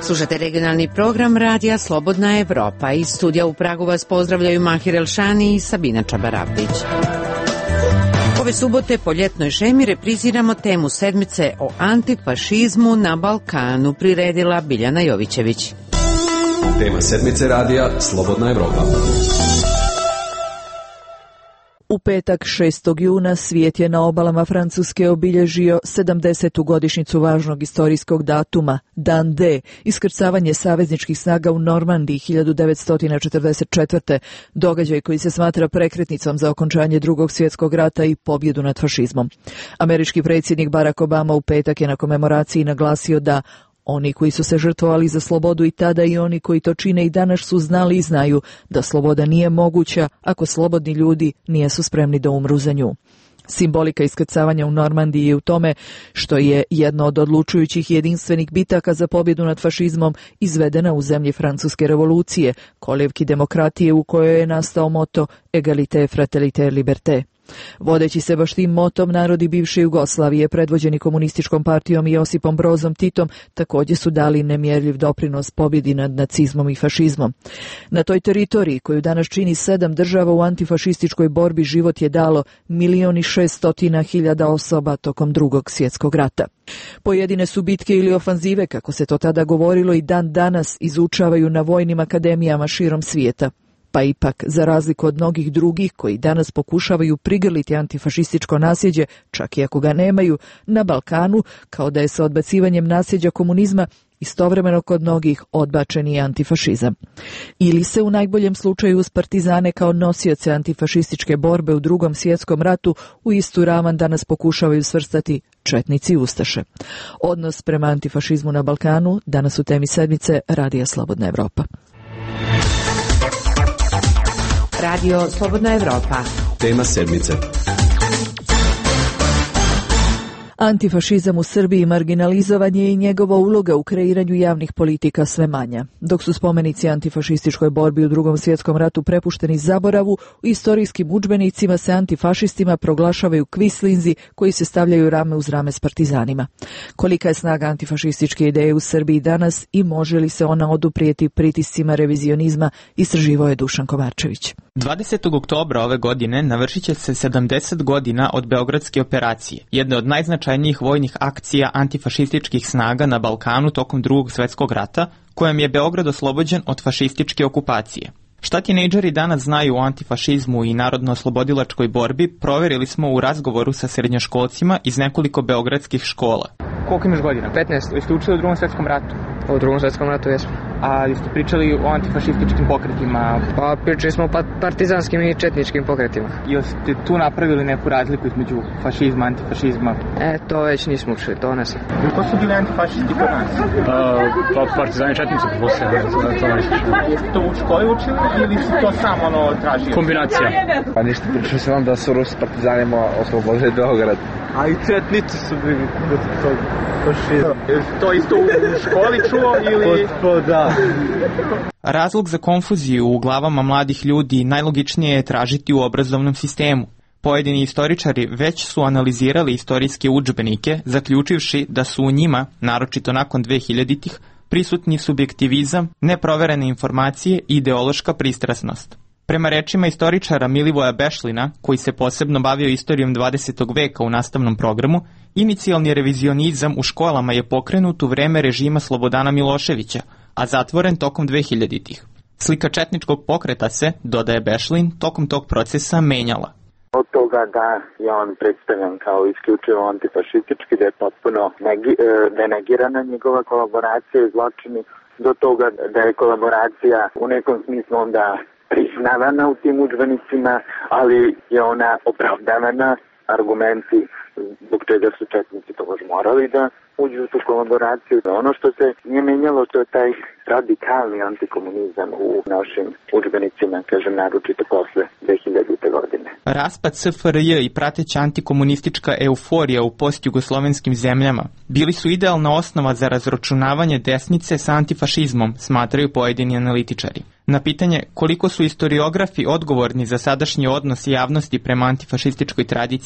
Slušate regionalni program Radija Slobodna Evropa. Iz studija u Pragu vas pozdravljaju Mahir Elšani i Sabina Čabarabdić. Ove subote po ljetnoj šemi repriziramo temu sedmice o antifašizmu na Balkanu, priredila Biljana Jovićević. Tema sedmice Radija Slobodna Evropa. U petak 6. juna svijet je na obalama Francuske obilježio 70. godišnjicu važnog istorijskog datuma, Dan D, iskrcavanje savezničkih snaga u Normandiji 1944. Događaj koji se smatra prekretnicom za okončanje Drugog svjetskog rata i pobjedu nad fašizmom. Američki predsjednik Barack Obama u petak je na komemoraciji naglasio da oni koji su se žrtvovali za slobodu i tada i oni koji to čine i danas su znali i znaju da sloboda nije moguća ako slobodni ljudi nisu spremni da umru za nju. Simbolika iskrcavanja u Normandiji je u tome što je jedna od odlučujućih jedinstvenih bitaka za pobjedu nad fašizmom izvedena u zemlji Francuske revolucije, kolijevki demokratije u kojoj je nastao moto Egalité, Fraternité, Liberté. Vodeći se baš tim motom, narodi bivše Jugoslavije, predvođeni komunističkom partijom i Josipom Brozom Titom, također su dali nemjerljiv doprinos pobjedi nad nacizmom i fašizmom. Na toj teritoriji, koju danas čini 7 država u antifašističkoj borbi, život je dalo 1.600.000 osoba tokom Drugog svjetskog rata. Pojedine su bitke ili ofanzive, kako se to tada govorilo, i dan danas izučavaju na vojnim akademijama širom svijeta. Pa ipak, za razliku od mnogih drugih koji danas pokušavaju prigrliti antifašističko nasljeđe, čak i ako ga nemaju, na Balkanu, kao da je sa odbacivanjem nasljeđa komunizma istovremeno kod mnogih odbačen i antifašizam. Ili se u najboljem slučaju uz partizane kao nosioce antifašističke borbe u Drugom svjetskom ratu u istu ravan danas pokušavaju svrstati četnici i ustaše. Odnos prema antifašizmu na Balkanu danas u temi sedmice Radija Slobodna Evropa. Radio Slobodna Evropa. Tema sedmice. Antifašizam u Srbiji marginalizovan je i njegova uloga u kreiranju javnih politika sve manja. Dok su spomenici antifašističkoj borbi u Drugom svjetskom ratu prepušteni zaboravu, u istorijskim udžbenicima se antifašistima proglašavaju kvislinzi koji se stavljaju rame uz rame s partizanima. Kolika je snaga antifašističke ideje u Srbiji danas i može li se ona oduprijeti pritiscima revizionizma, istraživao je Dušan Kovarčević. 20. oktobra ove godine navršit će se 70 godina od Beogradske operacije, jedne od najznačajnijih vojnih akcija antifašističkih snaga na Balkanu tokom Drugog svjetskog rata, kojem je Beograd oslobođen od fašističke okupacije. Šta tinejdžeri danas znaju o antifašizmu i narodno-oslobodilačkoj borbi, proverili smo u razgovoru sa srednjoškolcima iz nekoliko beogradskih škola. Koliko imaš godina? 15. Jeste učili u Drugom svjetskom ratu? U Drugom svjetskom ratu jesmo. A jeste pričali o antifašističkim pokretima? Pa pričali smo o partizanskim i četničkim pokretima. Jeste tu napravili neku razliku između fašizma, antifašizma? To već nismo učili, to ne sam. Ko su bili antifašisti kod nas? Partizani četnici, to nismo. Jeste to u školi učili ili si to samo tražio? Kombinacija. Pa ništa, pričali sam vam da su Rusi s partizanima oslobodili Beograd. A i četnici su bili protiv tog fašizma. To isto u školi čuo ili... Da. Razlog za konfuziju u glavama mladih ljudi najlogičnije je tražiti u obrazovnom sistemu. Pojedini istoričari već su analizirali istorijske udžbenike, zaključivši da su u njima, naročito nakon 2000-ih, prisutni subjektivizam, neproverene informacije i ideološka pristrasnost. Prema rečima istoričara Milivoja Bešlina, koji se posebno bavio istorijom 20. veka u nastavnom programu, inicijalni revizionizam u školama je pokrenut u vreme režima Slobodana Miloševića, a zatvoren tokom 2000-ih. Slika četničkog pokreta se, dodaje Bešlin, tokom tog procesa menjala. Od toga da je on predstavljen kao isključivo antifašistički, da je potpuno denegirana njegova kolaboracija i zločini, do toga da je kolaboracija u nekom smislu onda priznavana u tim udžbenicima, ali je ona opravdavana, argumenti zbog čega su četnici tobož morali da uđu u tu kolaboraciju. Ono što se nije menjalo, to je taj radikalni antikomunizam u našim udžbenicima, kažem, naročito posle 2000. godine. Raspad SFRJ i prateća antikomunistička euforija u postjugoslovenskim zemljama bili su idealna osnova za razračunavanje desnice sa antifašizmom, smatraju pojedini analitičari. Na pitanje koliko su istoriografi odgovorni za sadašnji odnos javnosti prema antifašističkoj tradiciji,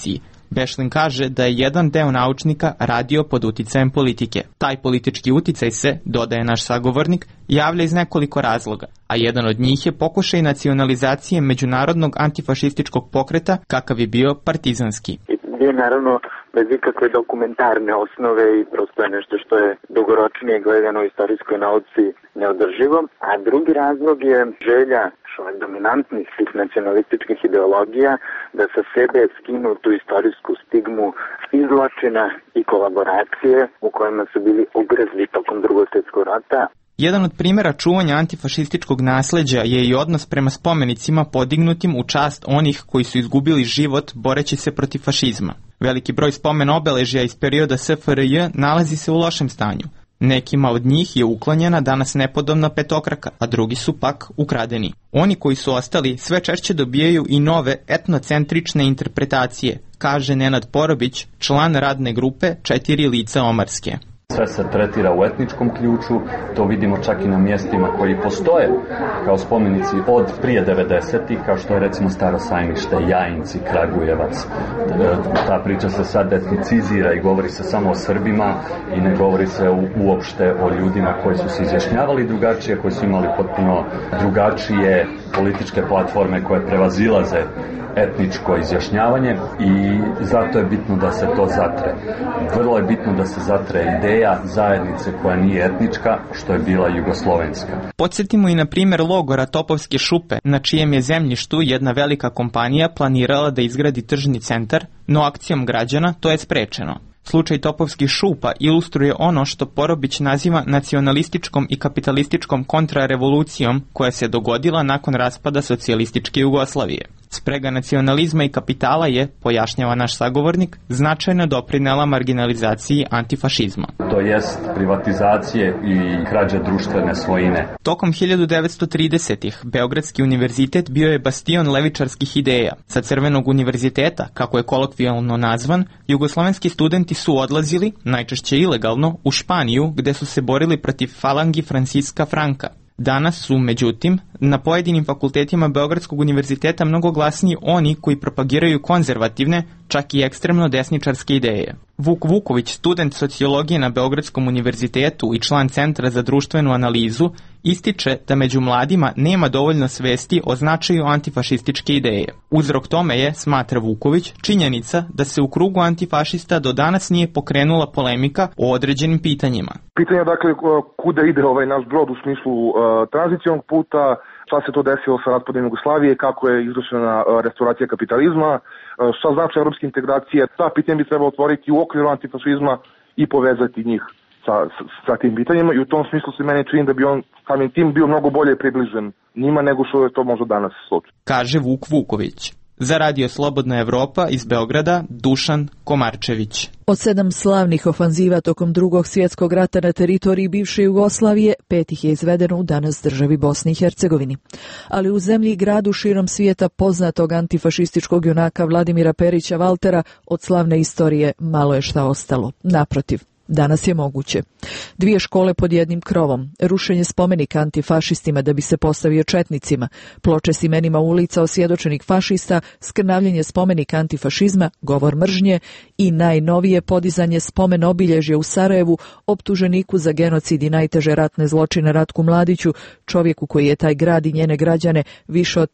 Bešlin kaže da je jedan deo naučnika radio pod uticajem politike. Taj politički uticaj se, dodaje naš sagovornik, javlja iz nekoliko razloga, a jedan od njih je pokušaj nacionalizacije međunarodnog antifašističkog pokreta kakav je bio partizanski. Je naravno bez ikakve dokumentarne osnove i prosto je nešto što je dugoročnije gledano u istorijskoj nauci neodrživo. A drugi razlog je želja dominantnih svih nacionalističkih ideologija da sa sebe skinu tu istorijsku stigmu i zločina i kolaboracije u kojima su bili ugrizli tokom Drugog svjetskog rata. Jedan od primjera čuvanja antifašističkog nasleđa je i odnos prema spomenicima podignutim u čast onih koji su izgubili život boreći se protiv fašizma. Veliki broj spomen obeležja iz perioda SFRJ nalazi se u lošem stanju. Nekima od njih je uklonjena danas nepodobna petokraka, a drugi su pak ukradeni. Oni koji su ostali sve češće dobijaju i nove etnocentrične interpretacije, kaže Nenad Porobić, član radne grupe 4 lica Omarske. Sve se tretira u etničkom ključu, to vidimo čak i na mjestima koji postoje kao spomenici od prije 90-ih, kao što je recimo Staro Sajmište, Jajinci, Kragujevac. Ta priča se sad etnicizira i govori se samo o Srbima i ne govori se uopšte o ljudima koji su se izjašnjavali drugačije, koji su imali potpuno drugačije političke platforme koje prevazilaze etničko izjašnjavanje i zato je bitno da se to zatre. Vrlo je bitno da se zatre ideja zajednice koja nije etnička, što je bila jugoslovenska. Podsjetimo i na primjer logora Topovske šupe, na čijem je zemljištu jedna velika kompanija planirala da izgradi tržni centar, no akcijom građana to je sprečeno. Slučaj Topovskih šupa ilustruje ono što Porobić naziva nacionalističkom i kapitalističkom kontrarevolucijom koja se dogodila nakon raspada socijalističke Jugoslavije. Sprega nacionalizma i kapitala je, pojašnjava naš sagovornik, značajno doprinela marginalizaciji antifašizma. To jest privatizacije i krađe društvene svojine. Tokom 1930-ih Beogradski univerzitet bio je bastion levičarskih ideja. Sa Crvenog univerziteta, kako je kolokvijalno nazvan, jugoslovenski studenti su odlazili, najčešće ilegalno, u Španiju gde su se borili protiv falangi Franciska Franka. Danas su, međutim, na pojedinim fakultetima Beogradskog univerziteta mnogo glasniji oni koji propagiraju konzervativne, čak i ekstremno desničarske ideje. Vuk Vuković, student sociologije na Beogradskom univerzitetu i član Centra za društvenu analizu, ističe da među mladima nema dovoljno svesti o značaju antifašističke ideje. Uzrok tome je, smatra Vuković, činjenica da se u krugu antifašista do danas nije pokrenula polemika o određenim pitanjima. Pitanje dakle kuda ide ovaj naš brod u smislu tranzicionog puta, šta se to desilo sa raspadom Jugoslavije, kako je izvršena restauracija kapitalizma, šta znači evropske integracije. Ta pitanja bi trebalo otvoriti u okviru antifašizma i povezati njih sa tim pitanjima i u tom smislu se meni čini da bi on samim tim bio mnogo bolje približen njima nego što je to možda danas slučaj. Kaže Vuk Vuković. Za Radio Slobodna Evropa iz Beograda, Dušan Komarčević. Od 7 slavnih ofanziva tokom Drugog svjetskog rata na teritoriji bivše Jugoslavije, 5 ih je izvedeno u danas državi Bosni i Hercegovini. Ali u zemlji i gradu širom svijeta poznatog antifašističkog junaka Vladimira Perića Valtera od slavne istorije malo je šta ostalo. Naprotiv, danas je moguće. 2 škole pod jednim krovom, rušenje spomenika antifašistima da bi se postavio četnicima, ploče s imenima ulica osvjedočenih fašista, skrnavljenje spomenika antifašizma, govor mržnje i najnovije podizanje spomen obilježja u Sarajevu optuženiku za genocid i najteže ratne zločine Ratku Mladiću, čovjeku koji je taj grad i njene građane više od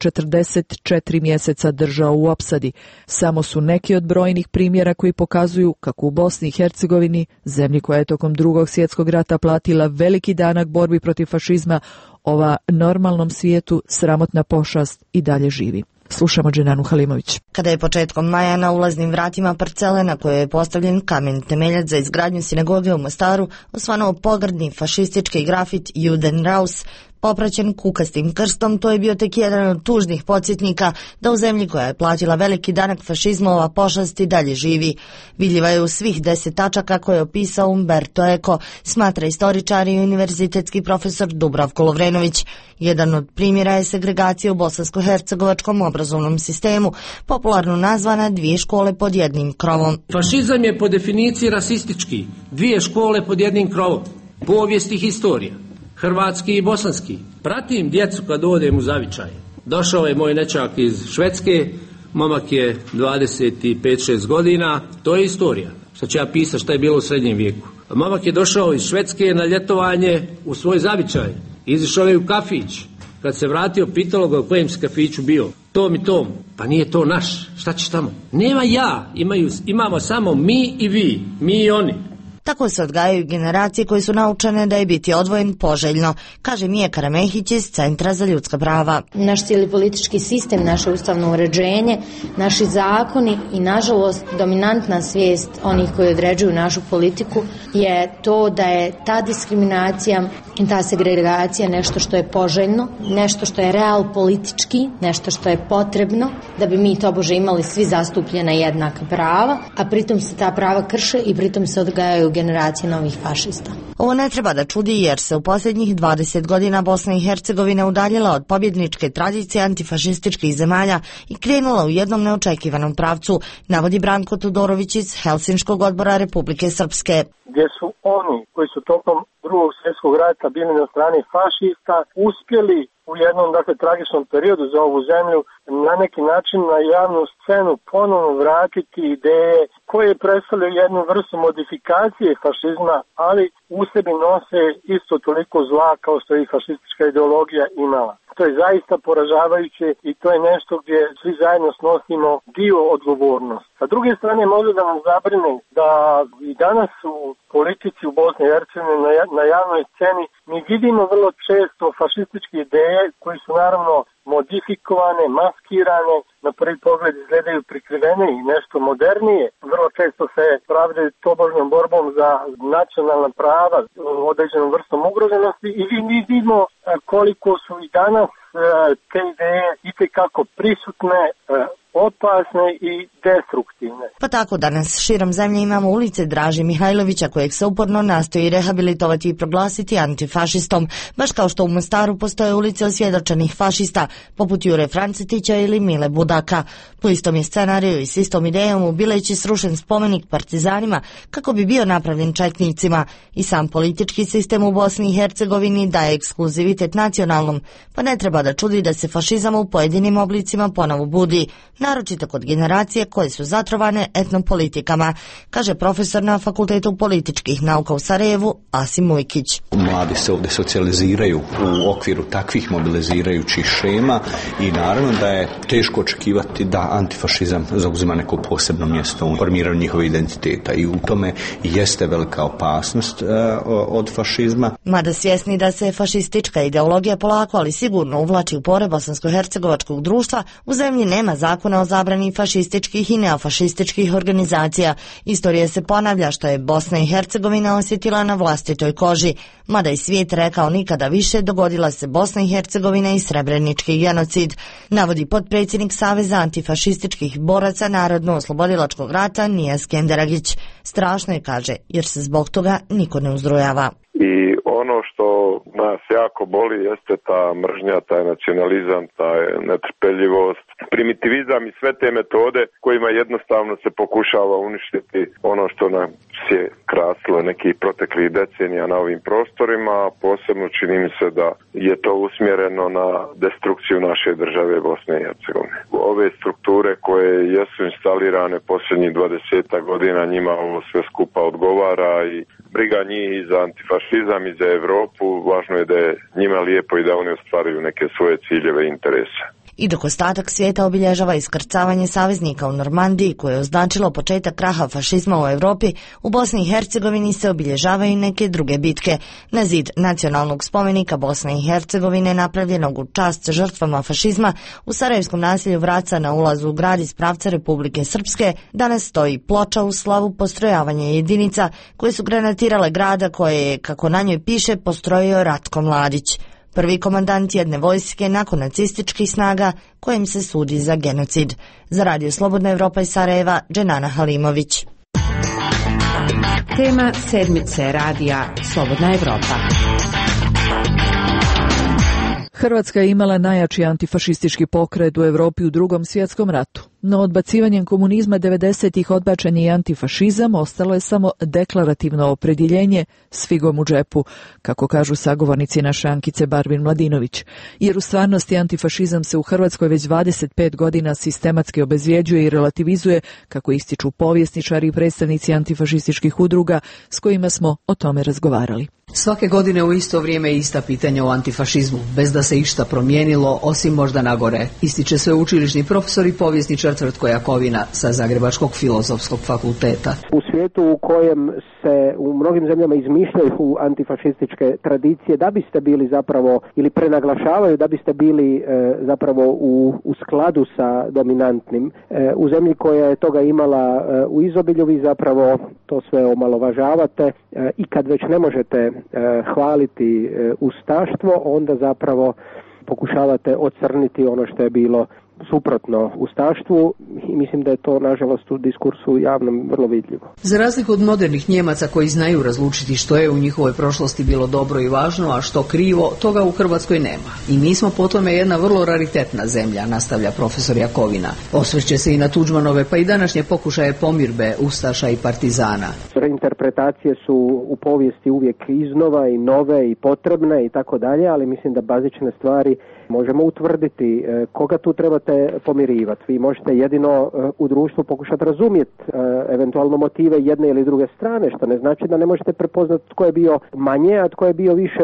44 mjeseca držao u opsadi. Samo su neki od brojnih primjera koji pokazuju kako u Bosni i Hercegovini, zemlji koja je tokom Drugog svjetskog rata platila veliki danak borbi protiv fašizma, ova normalnom svijetu sramotna pošast i dalje živi. Slušamo Dženanu Halimović. Kada je početkom maja na ulaznim vratima parcele na kojoj je postavljen kamen temeljac za izgradnju sinagoge u Mostaru osvanuo pogrdni fašistički grafit Judenraus, popraćen kukastim krstom, to je bio tek jedan od tužnih podsjetnika da u zemlji koja je platila veliki danak fašizma ova pošast i dalje živi. Vidljiva je u svih 10 tačaka koje je opisao Umberto Eco, smatra istoričar i univerzitetski profesor Dubravko Lovrenović. Jedan od primjera je segregacija u bosansko-hercegovačkom obrazovnom sistemu, popularno nazvana 2 škole pod jednim krovom. Fašizam je po definiciji rasistički, 2 škole pod jednim krovom, povijest i historija. Hrvatski i bosanski. Pratim djecu kad odem u zavičaj. Došao je moj nećak iz Švedske, momak je 25-6 godina, to je istorija. Šta ću ja pisati šta je bilo u srednjem vijeku. Momak je došao iz Švedske na ljetovanje u svoj zavičaj. Izišao je u kafić. Kad se vratio, pitalo ga u kojem si kafiću bio. Tom i tom. Pa nije to naš. Šta ćeš tamo? Nema ja. Imamo samo mi i vi. Mi i oni. Tako se odgajaju generacije koje su naučene da je biti odvojen poželjno, kaže Mija Karamehić iz Centra za ljudska prava. Naš cijeli politički sistem, naše ustavno uređenje, naši zakoni i nažalost dominantna svijest onih koji određuju našu politiku je to da je ta diskriminacija i ta segregacija nešto što je poželjno, nešto što je real politički, nešto što je potrebno da bi mi tobože imali svi zastupljena jednaka prava, a pritom se ta prava krše i pritom se odgajaju generacije novih fašista. Ovo ne treba da čudi jer se u posljednjih 20 godina Bosna i Hercegovina udaljila od pobjedničke tradicije antifašističkih zemalja i krenula u jednom neočekivanom pravcu, navodi Branko Tudorović iz Helsinškog odbora Republike Srpske. Gdje su oni koji su tokom Drugog svjetskog rata bili na strani fašista uspjeli u jednom tragičnom periodu za ovu zemlju na neki način na javnu scenu ponovno vratiti ideje koje predstavljaju jednu vrstu modifikacije fašizma, ali u sebi nose isto toliko zla kao što je i fašistička ideologija imala. To je zaista poražavajuće i to je nešto gdje svi zajedno snosimo dio odgovornosti. Sa druge strane može da nas zabrine da i danas u politici u Bosni i Hercegovini na javnoj sceni mi vidimo vrlo često fašističke ideje koje su naravno modifikovane, maskirane, na prvi pogled izgledaju prikrivene i nešto modernije. Vrlo često se pravdaju tobožnjom borbom za nacionalna prava, određenom vrstom ugroženosti i vidimo koliko su i danas te ideje itekako prisutne, opasne i destruktivne. Pa tako danas širom zemlje imamo ulice Draže Mihajlovića kojeg se uporno nastoji rehabilitovati i proglasiti antifašistom, baš kao što u Mostaru postoje ulice osvjedočenih fašista, poput Jure Francetića ili Mile Budaka. Po istom je scenariju i s istom idejom u Bileći srušen spomenik partizanima kako bi bio napravljen četnicima i sam politički sistem u Bosni i Hercegovini daje ekskluzivitet nacionalnom, pa ne treba da čudi da se fašizam u pojedinim oblicima ponovo budi, naročito kod generacije koje su zatrovane etnopolitikama, kaže profesor na Fakultetu političkih nauka u Sarajevu Asim Mujkić. Mladi se ovdje socijaliziraju u okviru takvih mobilizirajućih šema i naravno da je teško očekivati da antifašizam zauzima neko posebno mjesto u formiranju njihove identiteta i u tome jeste velika opasnost od fašizma. Mada svjesni da se fašistička ideologija polako ali sigurno uvlači u pore bosansko-hercegovačkog društva, u zemlji nema zakona o zabrani fašističkih i neofašističkih organizacija. Istorija se ponavlja što je Bosna i Hercegovina osjetila na vlastitoj koži. Mada i svijet rekao nikada više, dogodila se Bosna i Hercegovina i srebrenički genocid, navodi potpredsjednik Saveza antifašističkih boraca Narodno-oslobodilačkog rata Nija Skenderagić. Strašno je, kaže, jer se zbog toga niko ne uzrujava. I ono što nas jako boli jeste ta mržnja, taj nacionalizam, ta netrpeljivost, primitivizam i sve te metode kojima jednostavno se pokušava uništiti ono što nas je krasilo nekih proteklih decenija na ovim prostorima, posebno čini mi se da je to usmjereno na destrukciju naše države Bosne i Hercegovine. Ove strukture koje jesu instalirane posljednjih 20 godina, njima ovo sve skupa odgovara i briga njih i za antifašizam i za Europu, važno je da je njima lijepo i da oni ostvaruju neke svoje ciljeve i interese. I dok ostatak svijeta obilježava iskrcavanje saveznika u Normandiji koje je označilo početak kraha fašizma u Europi, u Bosni i Hercegovini se obilježavaju neke druge bitke. Na zid nacionalnog spomenika Bosne i Hercegovine napravljenog u čast žrtvama fašizma u sarajevskom naselju Vraca na ulazu u grad iz pravca Republike Srpske danas stoji ploča u slavu postrojavanja jedinica koje su granatirale grada koje je, kako na njoj piše, postrojio Ratko Mladić, prvi komandant jedne vojske nakon nacističkih snaga kojim se sudi za genocid. Za Radio Slobodna Evropa iz Sarajeva, Dženana Halimović. Tema sedmice radija Slobodna Evropa. Hrvatska je imala najjači antifašistički pokret u Europi u Drugom svjetskom ratu. No odbacivanjem komunizma 90-ih odbačen je i antifašizam, ostalo je samo deklarativno opredjeljenje s figom u džepu, kako kažu sagovornici naše Ankice Barvin Mladinović. Jer u stvarnosti antifašizam se u Hrvatskoj već 25 godina sistematski obezvjeđuje i relativizuje, kako ističu povjesničari i predstavnici antifašističkih udruga s kojima smo o tome razgovarali. Svake godine u isto vrijeme ista pitanja o antifašizmu, bez da se išta promijenilo, osim možda nagore, ističe sveučilišni profesor i povjesničar Tvrtko Jakovina sa Zagrebačkog filozofskog fakulteta. U svijetu u kojem se u mnogim zemljama izmišljaju antifašističke tradicije da biste bili zapravo, ili prenaglašavaju da biste bili zapravo u skladu sa dominantnim, u zemlji koja je toga imala u izobilju, vi zapravo to sve omalovažavate i kad već ne možete hvaliti ustaštvo, onda zapravo pokušavate ocrniti ono što je bilo suprotno ustaštvu i mislim da je to nažalost u diskursu javnom vrlo vidljivo. Za razliku od modernih Njemaca koji znaju razlučiti što je u njihovoj prošlosti bilo dobro i važno, a što krivo, toga u Hrvatskoj nema. I mi smo po tome jedna vrlo raritetna zemlja, nastavlja profesor Jakovina. Osvrće se i na Tuđmanove pa i današnje pokušaje pomirbe ustaša i partizana. Reinterpretacije su u povijesti uvijek iznova i nove i potrebne i tako dalje, ali mislim da bazične stvari možemo utvrditi koga tu trebate pomirivati. Vi možete jedino u društvu pokušati razumjeti eventualno motive jedne ili druge strane, što ne znači da ne možete prepoznati tko je bio manje, a tko je bio više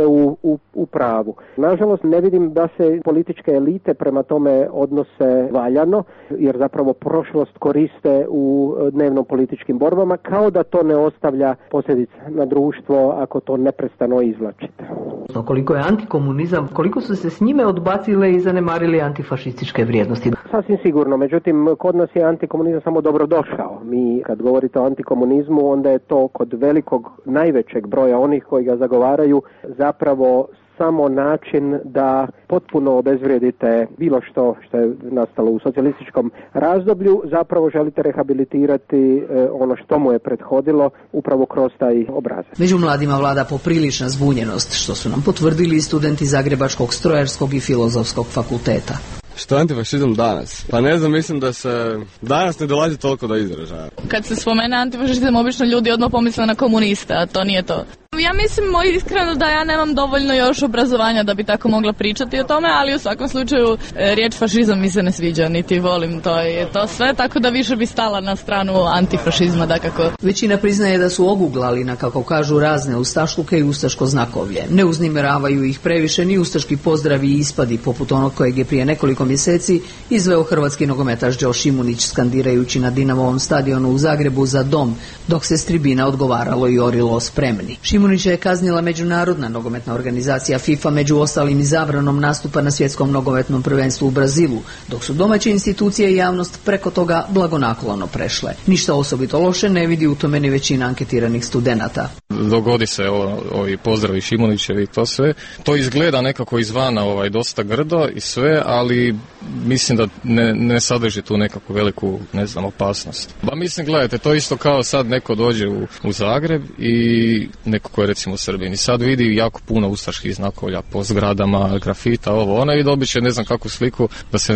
u pravu. Nažalost, ne vidim da se političke elite prema tome odnose valjano, jer zapravo prošlost koriste u dnevno političkim borbama, kao da to ne ostavlja posljedice na društvo ako to neprestano izvlačite. Koliko je antikomunizam, koliko su se s njime odbacile i zanemarili antifašističke vrijednosti? Sasvim sigurno, međutim kod nas je antikomunizam samo dobrodošao. Mi kad govorite o antikomunizmu, onda je to kod velikog, najvećeg broja onih koji ga zagovaraju zapravo samo način da potpuno obezvrijedite bilo što je nastalo u socijalističkom razdoblju, zapravo želite rehabilitirati ono što mu je prethodilo upravo kroz taj obrazac. Među mladima vlada poprilična zbunjenost, što su nam potvrdili studenti Zagrebačkog strojarskog i filozofskog fakulteta. Što je antifašizam danas? Pa ne znam, mislim da se danas ne dolazi toliko do izražaja. Kad se spomene antifašizam, obično ljudi odmah pomisle na komunista, a to nije to. Ja mislim iskreno da ja nemam dovoljno još obrazovanja da bi tako mogla pričati o tome, ali u svakom slučaju riječ fašizam mi se ne sviđa, niti volim to je to sve, tako da više bi stala na stranu antifašizma, dakako. Većina priznaje da su oguglali na, kako kažu, razne ustašluke i ustaško znakovlje. Ne uznimiravaju ih previše ni ustaški pozdravi i ispadi, poput onog kojeg je prije nekoliko mjeseci izveo hrvatski nogometaš Đo Šimunić skandirajući na Dinamovom stadionu u Zagrebu za dom, dok se s tribina odgovaralo i orilo spremni. Šimunića je kaznila međunarodna nogometna organizacija FIFA, među ostalim i zabranom nastupa na svjetskom nogometnom prvenstvu u Brazilu, dok su domaće institucije i javnost preko toga blagonaklono prešle. Ništa osobito loše ne vidi u tome ni većina anketiranih studenata. Dogodi se ovi pozdravi Šimunićevi i to sve. To izgleda nekako izvana dosta grdo i sve, ali mislim da ne sadrži tu nekakvu veliku, opasnost. Ba mislim, gledajte, to isto kao sad neko dođe u Zagreb i neko ko je recimo u Srbiji i sad vidi jako puno ustaških znakovlja po zgradama, grafita, i dobit će kakvu sliku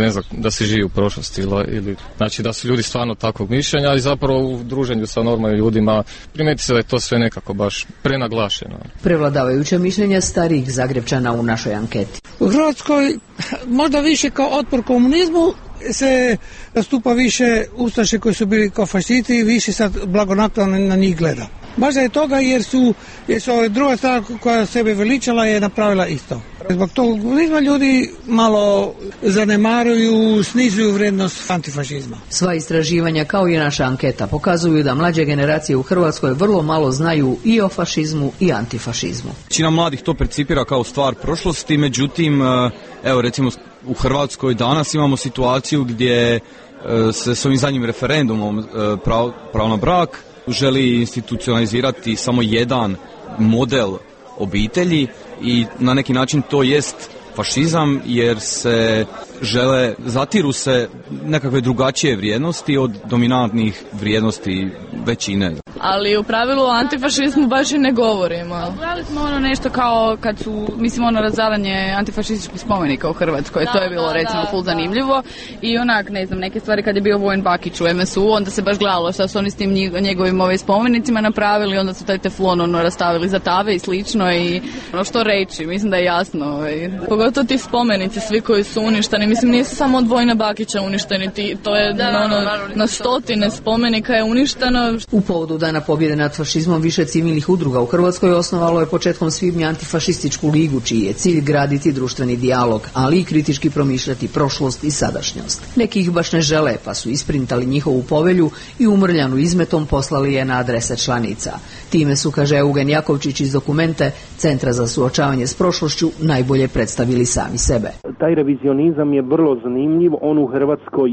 da se živi u prošlosti ili znači da su ljudi stvarno takvog mišljenja i zapravo u druženju sa normalnim ljudima primeti se da je to sve nekako baš prenaglašeno. Prevladavajuća mišljenja starijih Zagrebčana u našoj anketi. U Hrvatskoj možda više kao otpor komunizmu se nastupa više ustaše koji su bili kao fašisti i više sad blagonaklono na njih gleda. Baš je toga jer su druga strana koja sebe veličala je napravila isto. Zbog tog komunizma ljudi malo zanemaruju, snižuju vrijednost antifašizma. Sva istraživanja kao i naša anketa pokazuju da mlađe generacije u Hrvatskoj vrlo malo znaju i o fašizmu i antifašizmu. Većina mladih to percipira kao stvar prošlosti, međutim, evo recimo u Hrvatskoj danas imamo situaciju gdje se s ovim zadnjim referendumom pravo na brak želi institucionalizirati samo jedan model obitelji i na neki način to jest fašizam jer se zatiru se nekakve drugačije vrijednosti od dominantnih vrijednosti većine. Ali u pravilu o antifašizmu baš i ne govorimo. Gledali smo ono nešto kao kad su, razaranje antifašističkih spomenika u Hrvatskoj, to je bilo recimo full zanimljivo i onak, ne znam, neke stvari kad je bio Vojin Bakić u MSU, onda se baš gledalo šta su oni s tim njegovim spomenicima napravili, onda su taj teflon rastavili za tave i slično i što reći, mislim da je jasno. Pogotovo ti spomenici, svi koji su uništeni, mislim nisu samo od Vojina Bakića uništeni, to je na stotine spomenika je uništeno. U povodu Dana pobjede nad fašizmom više civilnih udruga u Hrvatskoj osnovalo je početkom svibnja antifašističku ligu, čiji je cilj graditi društveni dijalog, ali i kritički promišljati prošlost i sadašnjost. Neki ih baš ne žele, pa su isprintali njihovu povelju i umrljanu izmetom poslali je na adrese članica. Time su, kaže Eugen Jakovčić iz Dokumente Centra za suočavanje s prošlošću, najbolje predstavili sami sebe. Taj revizionizam je vrlo zanimljiv, on u Hrvatskoj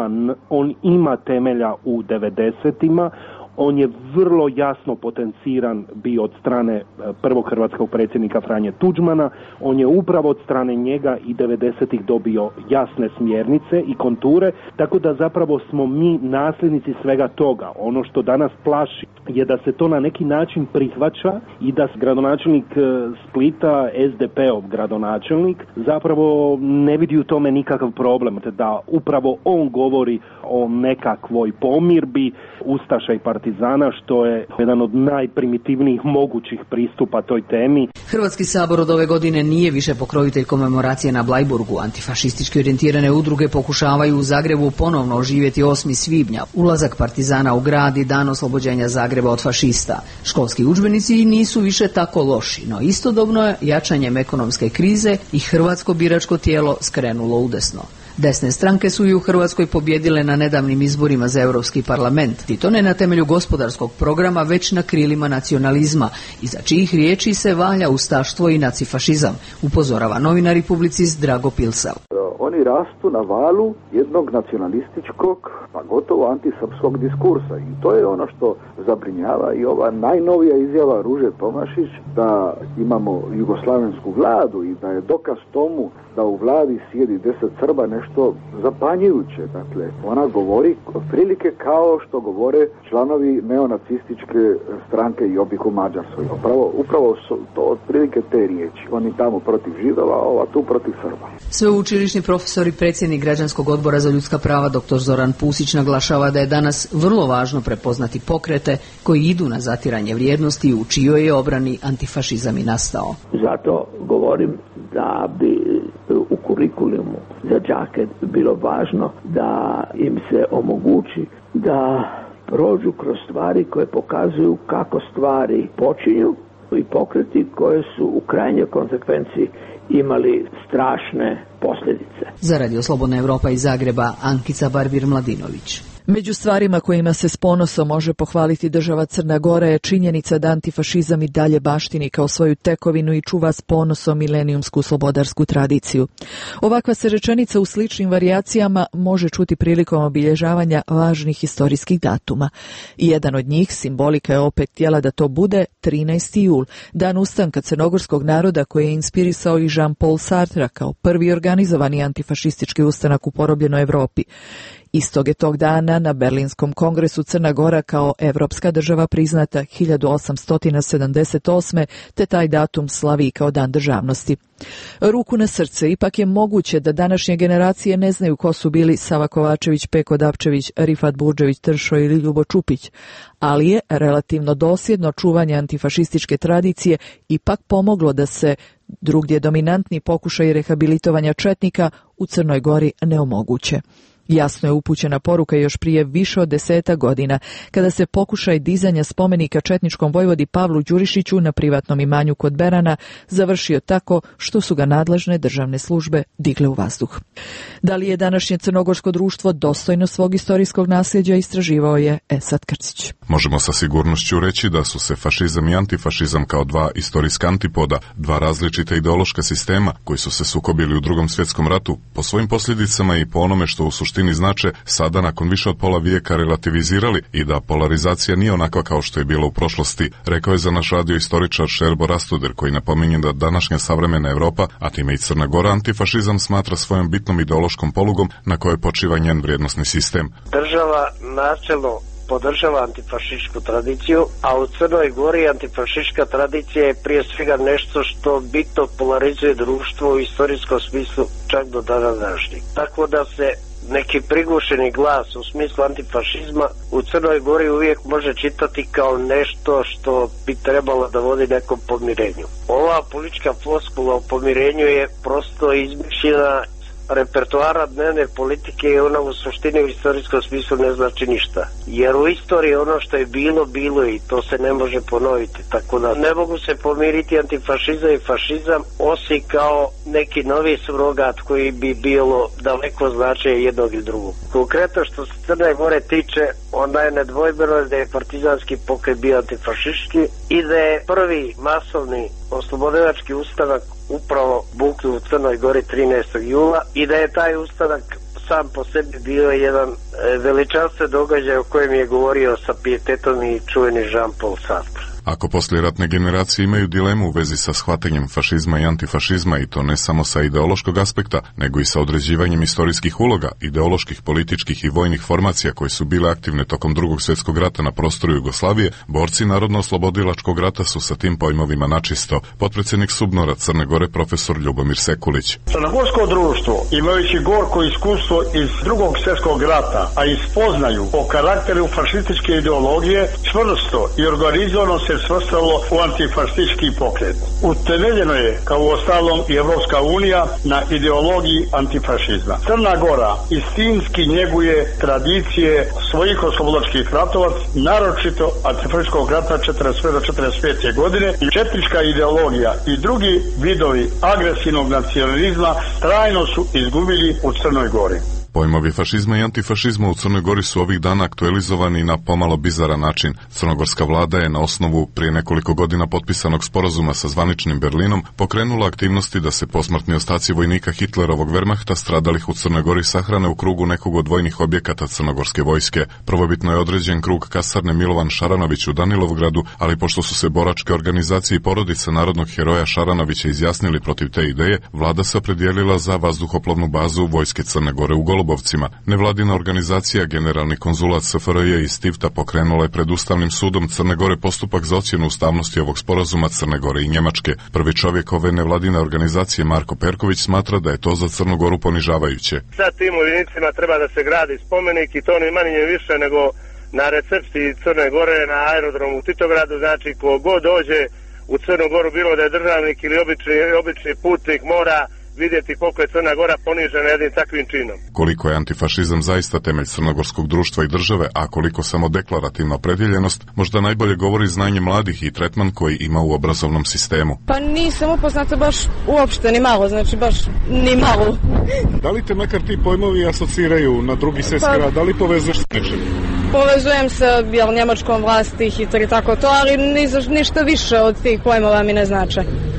ima temelja u 90-ima, on je vrlo jasno potenciran bio od strane prvog hrvatskog predsjednika Franje Tuđmana, on je upravo od strane njega i 90-ih dobio jasne smjernice i konture, tako da zapravo smo mi nasljednici svega toga. Ono što danas plaši je da se to na neki način prihvaća i da gradonačelnik Splita, SDP-ov gradonačelnik, zapravo ne vidi u tome nikakav problem, da upravo on govori o nekakvoj pomirbi ustaša i partizana, što je jedan od najprimitivnijih mogućih pristupa toj temi. Hrvatski sabor od ove godine nije više pokrovitelj komemoracije na Blajburgu. Antifašistički orijentirane udruge pokušavaju u Zagrebu ponovno oživjeti 8. svibnja, ulazak partizana u grad i dan oslobođenja Zagreba od fašista. Školski udžbenici nisu više tako loši, no istodobno je jačanjem ekonomske krize i hrvatsko biračko tijelo skrenulo udesno. Desne stranke su i u Hrvatskoj pobjedile na nedavnim izborima za Europski parlament, i to ne na temelju gospodarskog programa, već na krilima nacionalizma, iza čijih riječi se valja ustaštvo i nacifašizam, upozorava novinar i publicist Drago Pilsav. Oni rastu na valu jednog nacionalističkog, pa gotovo antisrpskog diskursa i to je ono što zabrinjava i ova najnovija izjava Ruže Tomašić da imamo jugoslavensku vladu i da je dokaz tomu da u vladi sjedi 10 Srba nešto zapanjujuće. Dakle, ona govori otprilike kao što govore članovi neonacističke stranke Jobbik u Mađarskoj. Upravo su to otprilike te riječi. Oni tamo protiv Židova, ova tu protiv Srba. Sveučilišni profesor i predsjednik Građanskog odbora za ljudska prava dr. Zoran Pusić naglašava da je danas vrlo važno prepoznati pokrete koji idu na zatiranje vrijednosti i u čijoj je obrani antifašizam i nastao. Zato govorim da bi u kurikulumu za đake bilo važno da im se omogući da prođu kroz stvari koje pokazuju kako stvari počinju i pokreti koje su u krajnjoj konsekvenciji imali strašne posljedice. Za Radio Slobodna Evropa iz Zagreba, Ankica Barbir-Mladinović. Među stvarima kojima se s ponosom može pohvaliti država Crna Gora je činjenica da antifašizam i dalje baštini kao svoju tekovinu i čuva s ponosom milenijumsku slobodarsku tradiciju. Ovakva se rečenica u sličnim varijacijama može čuti prilikom obilježavanja važnih historijskih datuma. I jedan od njih, simbolika je opet htjela da to bude 13. jul, dan ustanka crnogorskog naroda koji je inspirisao i Jean-Paul Sartre kao prvi organizovani antifašistički ustanak u porobljenoj Evropi. Istog je tog dana na Berlinskom kongresu Crna Gora kao evropska država priznata 1878. te taj datum slavi kao dan državnosti. Ruku na srce, ipak je moguće da današnje generacije ne znaju ko su bili Sava Kovačević, Peko Dapčević, Rifat Budžević, Tršo ili Ljubo Čupić, ali je relativno dosljedno čuvanje antifašističke tradicije ipak pomoglo da se drugdje dominantni pokušaj rehabilitovanja četnika u Crnoj Gori ne omoguće. Jasno je upućena poruka još prije više od 10 godina, kada se pokušaj dizanja spomenika četničkom vojvodi Pavlu Đurišiću na privatnom imanju kod Berana završio tako što su ga nadležne državne službe digle u vazduh. Da li je današnje crnogorsko društvo dostojno svog istorijskog nasljeđa, istraživao je Esad Krcić. Možemo sa sigurnošću reći da su se fašizam i antifašizam kao dva istorijska antipoda, dva različita ideološka sistema koji su se sukobili u Drugom svjetskom ratu po svojim posljedicama i po onome što u suštini suštini znače sada nakon više od pola vijeka relativizirali i da polarizacija nije onakva kao što je bilo u prošlosti, rekao je za naš radio istoričar Šerbo Rastuder, koji napominje da današnja savremena Evropa, a time i Crna Gora, antifašizam smatra svojom bitnom ideološkom polugom na kojoj počiva njen vrijednosni sistem. Država načelno podržava antifašističku tradiciju, a u Crnoj Gori antifašistička tradicija je prije svega nešto što bitno polarizuje društvo u istorijskom smislu čak do dana današnjeg. Tako da se neki prigušeni glas u smislu antifašizma u Crnoj Gori uvijek može čitati kao nešto što bi trebalo da vodi nekom pomirenju. Ova politička floskula o pomirenju je prosto izmišljena repertoara dnevne politike i ona u suštini u istorijskom smislu ne znači ništa. Jer u istoriji ono što je bilo, bilo je i to se ne može ponoviti. Tako da ne mogu se pomiriti antifašizam i fašizam osim kao neki novi surogat koji bi bilo daleko značaje jednog i drugog. Konkretno što se Crne Gore tiče, onda je nedvojbeno da je partizanski pokret bio antifašistički i da je prvi masovni oslobodilački ustanak upravo buknuo u Crnoj Gori 13. jula i da je taj ustanak sam po sebi bio jedan veličanstven događaj o kojem je govorio sa pijetetom i čuveni Jean-Paul Sartre. Ako poslijeratne generacije imaju dilemu u vezi sa shvatanjem fašizma i antifašizma, i to ne samo sa ideološkog aspekta, nego i sa određivanjem istorijskih uloga, ideoloških, političkih i vojnih formacija koje su bile aktivne tokom Drugog svjetskog rata na prostoru Jugoslavije, borci Narodno-oslobodilačkog rata su sa tim pojmovima načisto. Potpredsjednik Subnora Crne Gore profesor Ljubomir Sekulić. Crnogorsko društvo, imajući gorko iskustvo iz Drugog svjetskog rata, a i spoznaju o karakteru fašističke ideologije, čvrsto i organizovano se svrstalo u antifašistički pokret. Utemeljeno je, kao u ostalom i Evropska unija, na ideologiji antifašizma. Crna Gora istinski njeguje tradicije svojih oslobodilačkih ratova, naročito antifašističkog rata 1941-1945. godine, i četnička ideologija i drugi vidovi agresivnog nacionalizma trajno su izgubili u Crnoj Gori. Pojmovi fašizma i antifašizma u Crnoj Gori su ovih dana aktualizovani na pomalo bizaran način. Crnogorska vlada je na osnovu prije nekoliko godina potpisanog sporazuma sa zvaničnim Berlinom pokrenula aktivnosti da se posmrtni ostaci vojnika Hitlerovog Wehrmachta stradalih u Crnoj Gori sahrane u krugu nekog od vojnih objekata crnogorske vojske. Prvobitno je određen krug kasarne Milovan Šaranović u Danilovgradu, ali pošto su se boračke organizacije i porodica narodnog heroja Šaranovića izjasnili protiv te ideje, vlada se opredijelila za vazduhoplovnu bazu vojske Crne Gore u Golubovcima. Nevladina organizacija Generalni konzulat SFRJ iz Tivta pokrenula je pred Ustavnim sudom Crne Gore postupak za ocjenu ustavnosti ovog sporazuma Crne Gore i Njemačke. Prvi čovjek ove nevladine organizacije Marko Perković smatra da je to za Crnu Goru ponižavajuće. Sa tim vojnicima treba da se gradi spomenik i to ni manje više nego na recepciji Crne Gore na aerodromu u Titogradu. Znači ko god dođe u Crnu Goru, bilo da je državnik ili obični putnik, mora vidjeti koliko je Crna Gora ponižena jednim takvim činom. Koliko je antifašizam zaista temelj crnogorskog društva i države, a koliko samo deklarativna opredjeljenost, možda najbolje govori znanje mladih i tretman koji ima u obrazovnom sistemu. Pa nisam upoznata baš uopšte ni malo, znači baš ni malo. Da li te makar ti pojmovi asociraju na Drugi svjetski rat, da li povezuješ s nečim? Povezujem se njemačkom vlasti, Hitler i tako to, ali ništa više od tih pojmova mi ne znače.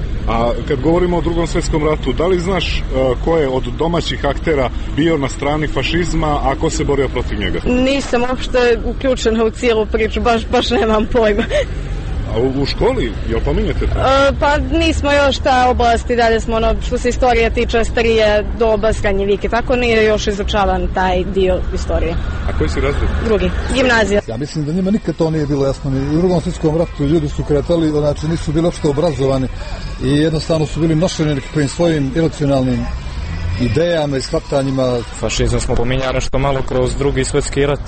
A kad govorimo o Drugom svjetskom ratu, da li znaš ko je od domaćih aktera bio na strani fašizma, a ko se borio protiv njega? Nisam uopšte uključena u cijelu priču, baš nemam pojma. A u školi, jel pominjete to? Pa nismo još ta oblasti, dalje smo što se istorije tiče starije doba, srednji vijek i tako, nije još izučavan taj dio istorije. A koji si razred? Drugi, gimnazija. Ja mislim da njima nikad to nije bilo jasno. U Drugom svjetskom ratu ljudi su kretali, znači nisu bili uopšte obrazovani i jednostavno su bili nošeni nekakvim svojim iracionalnim idejama i shvatanjima. Fašizam smo pominjali nešto malo kroz Drugi svjetski rat.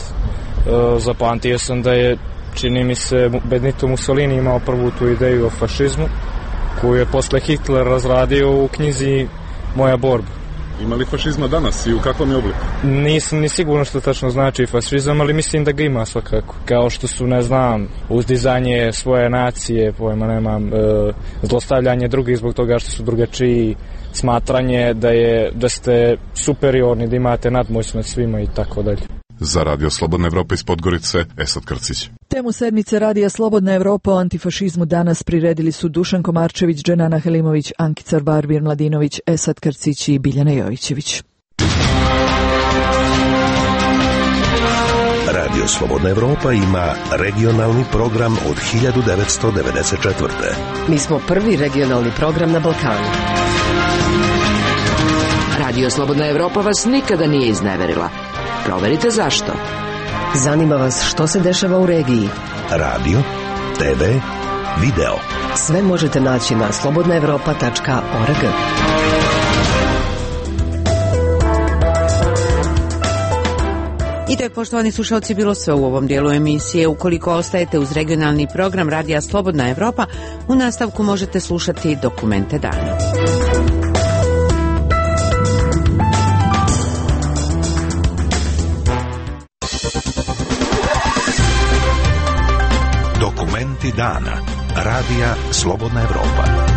Zapamtio sam da je, čini mi se, Benito Mussolini imao prvu tu ideju o fašizmu, koju je posle Hitler razradio u knjizi Moja borba. Ima li fašizma danas i u kakvom je obliku? Nisam ni sigurno što tačno znači fašizam, ali mislim da ga ima svakako. Kao što su, ne znam, uzdizanje svoje nacije, pojma nemam, zlostavljanje drugih zbog toga što su drugačiji, smatranje da ste superiorni, da imate nadmoć nad svima i tako dalje. Za Radio Slobodna Evropa iz Podgorice, Esad Krcić. Temu sedmice Radija Slobodna Evropa o antifašizmu danas priredili su Dušan Komarčević, Dženana Helimović, Ankica Barbir Mladinović, Esad Krcić i Biljana Jovićević. Radio Slobodna Evropa ima regionalni program od 1994. Mi smo prvi regionalni program na Balkanu. Radio Slobodna Evropa vas nikada nije izneverila. Proverite zašto. Zanima vas što se dešava u regiji. Radio, TV, video. Sve možete naći na slobodnaevropa.org. I to je, poštovani slušalci, bilo sve u ovom dijelu emisije. Ukoliko ostajete uz regionalni program Radija Slobodna Evropa, u nastavku možete slušati Dokumente dana. Dokumenti dana. Radija Slobodna Evropa.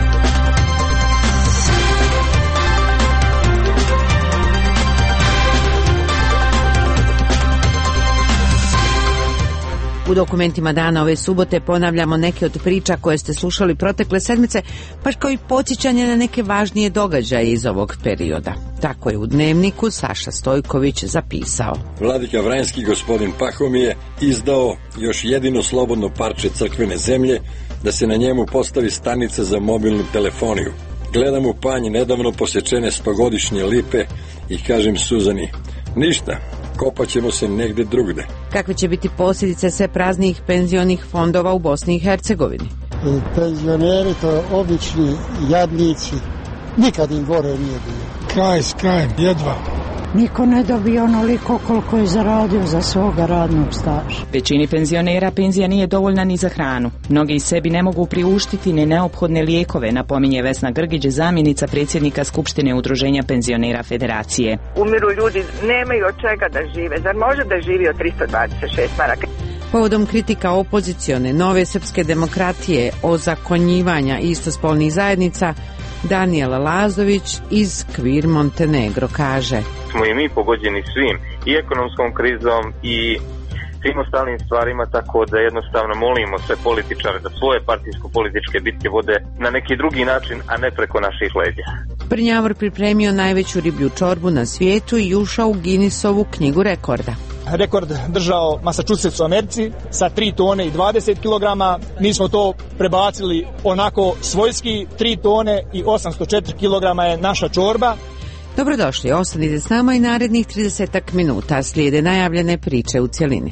U dokumentima dana ove subote ponavljamo neke od priča koje ste slušali protekle sedmice, baš kao i podsjećanje na neke važnije događaje iz ovog perioda. Tako je u Dnevniku Saša Stojković zapisao. Vladika Vranjski gospodin Pahomije izdao još jedino slobodno parče crkvene zemlje da se na njemu postavi stanica za mobilnu telefoniju. Gledam u panj nedavno posječene 100-godišnje lipe i kažem Suzani, ništa, kopat ćemo se negde drugde. Kakve će biti posljedice sve praznijih penzionih fondova u Bosni i Hercegovini? Penzioneri, to obični jadnici, nikad im gore nije bilo. Kraj s krajem, jedva. Niko ne dobije onoliko koliko je zaradio za svoga radnog staža. Većini penzionera penzija nije dovoljna ni za hranu. Mnogi sebi ne mogu priuštiti ni neophodne lijekove, napominje Vesna Grgić, zamjenica predsjednika Skupštine Udruženja penzionera Federacije. Umiru ljudi, nemaju od čega da žive. Zar može da živi od 326 maraka? Povodom kritika opozicione Nove srpske demokratije o zakonjivanja istospolnih zajednica, Danijela Lazović iz Kvir Montenegro kaže: Smo i mi pogođeni svim, i ekonomskom krizom i svim ostalim stvarima, tako da jednostavno molimo sve političare da svoje partijsko-političke bitke vode na neki drugi način, a ne preko naših leđa. Prnjavor pripremio najveću riblju čorbu na svijetu i ušao u Guinnessovu knjigu rekorda. Rekord držao Massachusetts u Americi sa 3 tone i 20 kg. Mi smo to prebacili onako svojski, 3 tone i 804 kg je naša čorba. Dobrodošli, ostanite s nama i narednih 30 minuta. Slijede najavljene priče u cjelini.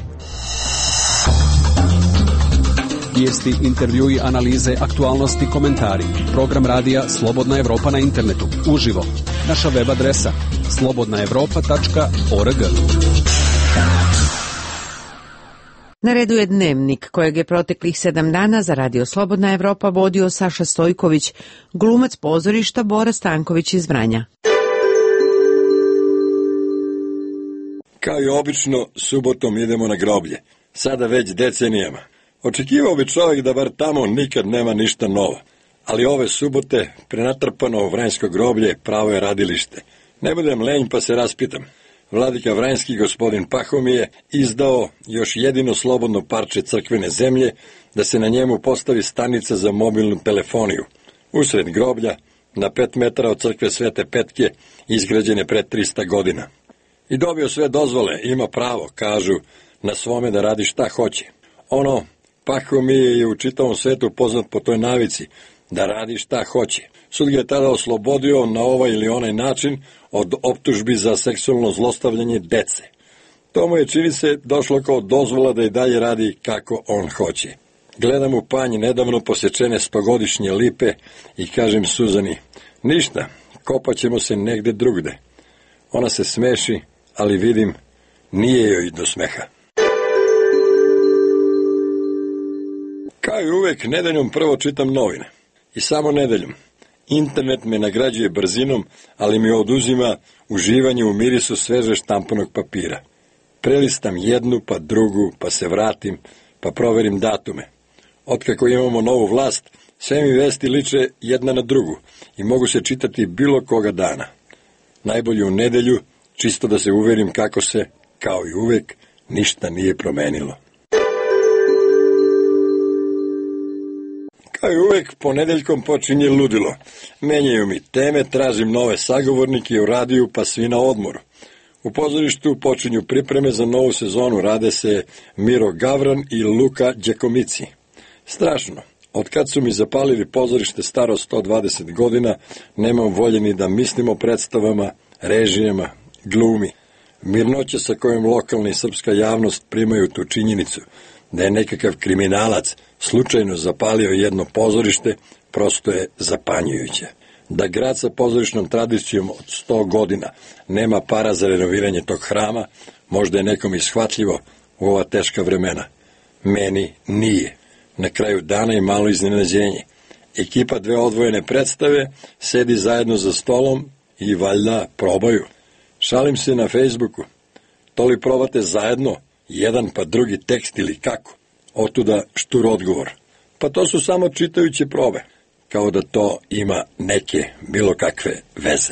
Vijesti, intervjui, analize, aktualnosti, komentari. Program radija Slobodna Evropa na internetu. Uživo. Naša web adresa slobodnaevropa.org. Na redu je Dnevnik, kojeg je proteklih 7 dana za Radio Slobodna Evropa vodio Saša Stojković, glumac pozorišta Bora Stanković iz Vranja. Kao i obično, subotom idemo na groblje. Sada već decenijama. Očekivao bi čovjek da bar tamo nikad nema ništa novo. Ali ove subote prenatrpano Vranjsko groblje pravo je radilište. Ne budem lenj pa se raspitam. Vladika Vranjski gospodin Pahomije izdao još jedino slobodno parče crkvene zemlje da se na njemu postavi stanica za mobilnu telefoniju. Usred groblja, na 5 metara od crkve Svete Petke, izgrađene pred 300 godina. I dobio sve dozvole, ima pravo, kažu, na svome da radi šta hoće. Ono, Pahomije je u čitavom svetu poznat po toj navici, da radi šta hoće. Sud ga je tada oslobodio na ovaj ili onaj način od optužbi za seksualno zlostavljanje dece. To mu je, čini se, došlo kao dozvola da i dalje radi kako on hoće. Gledam u panj nedavno posječene 100-godišnje lipe i kažem Suzani, ništa, kopat ćemo se negde drugde. Ona se smeši, ali vidim, nije joj do smeha. Kao i uvek, nedeljom prvo čitam novine. I samo nedeljom. Internet me nagrađuje brzinom, ali mi oduzima uživanje u mirisu sveže štampanog papira. Prelistam jednu, pa drugu, pa se vratim, pa proverim datume. Otkako imamo novu vlast, sve mi vesti liče jedna na drugu i mogu se čitati bilo koga dana. Najbolje u nedelju, čisto da se uverim kako se, kao i uvek, ništa nije promenilo. Kao i uvek, ponedeljkom počinje ludilo. Menjaju mi teme, tražim nove sagovornike u radiju, pa svi na odmoru. U pozorištu počinju pripreme za novu sezonu, rade se Miro Gavran i Luka Đakomici. Strašno, od kad su mi zapalili pozorište staro 120 godina, nemam volje ni da mislim o predstavama, režijama, glumi. Mirnoća sa kojom lokalna i srpska javnost primaju tu činjenicu da je nekakav kriminalac slučajno zapalio jedno pozorište, prosto je zapanjujuće. Da grad sa pozorišnom tradicijom od 100 godina nema para za renoviranje tog hrama, možda je nekom ishvatljivo u ova teška vremena. Meni nije. Na kraju dana je malo iznenađenje. Ekipa dve odvojene predstave sedi zajedno za stolom i valjda probaju. Šalim se na Facebooku. To li probate zajedno, jedan pa drugi tekst ili kako? Otuda štur odgovor. Pa to su samo čitajuće probe. Kao da to ima neke, bilo kakve veze.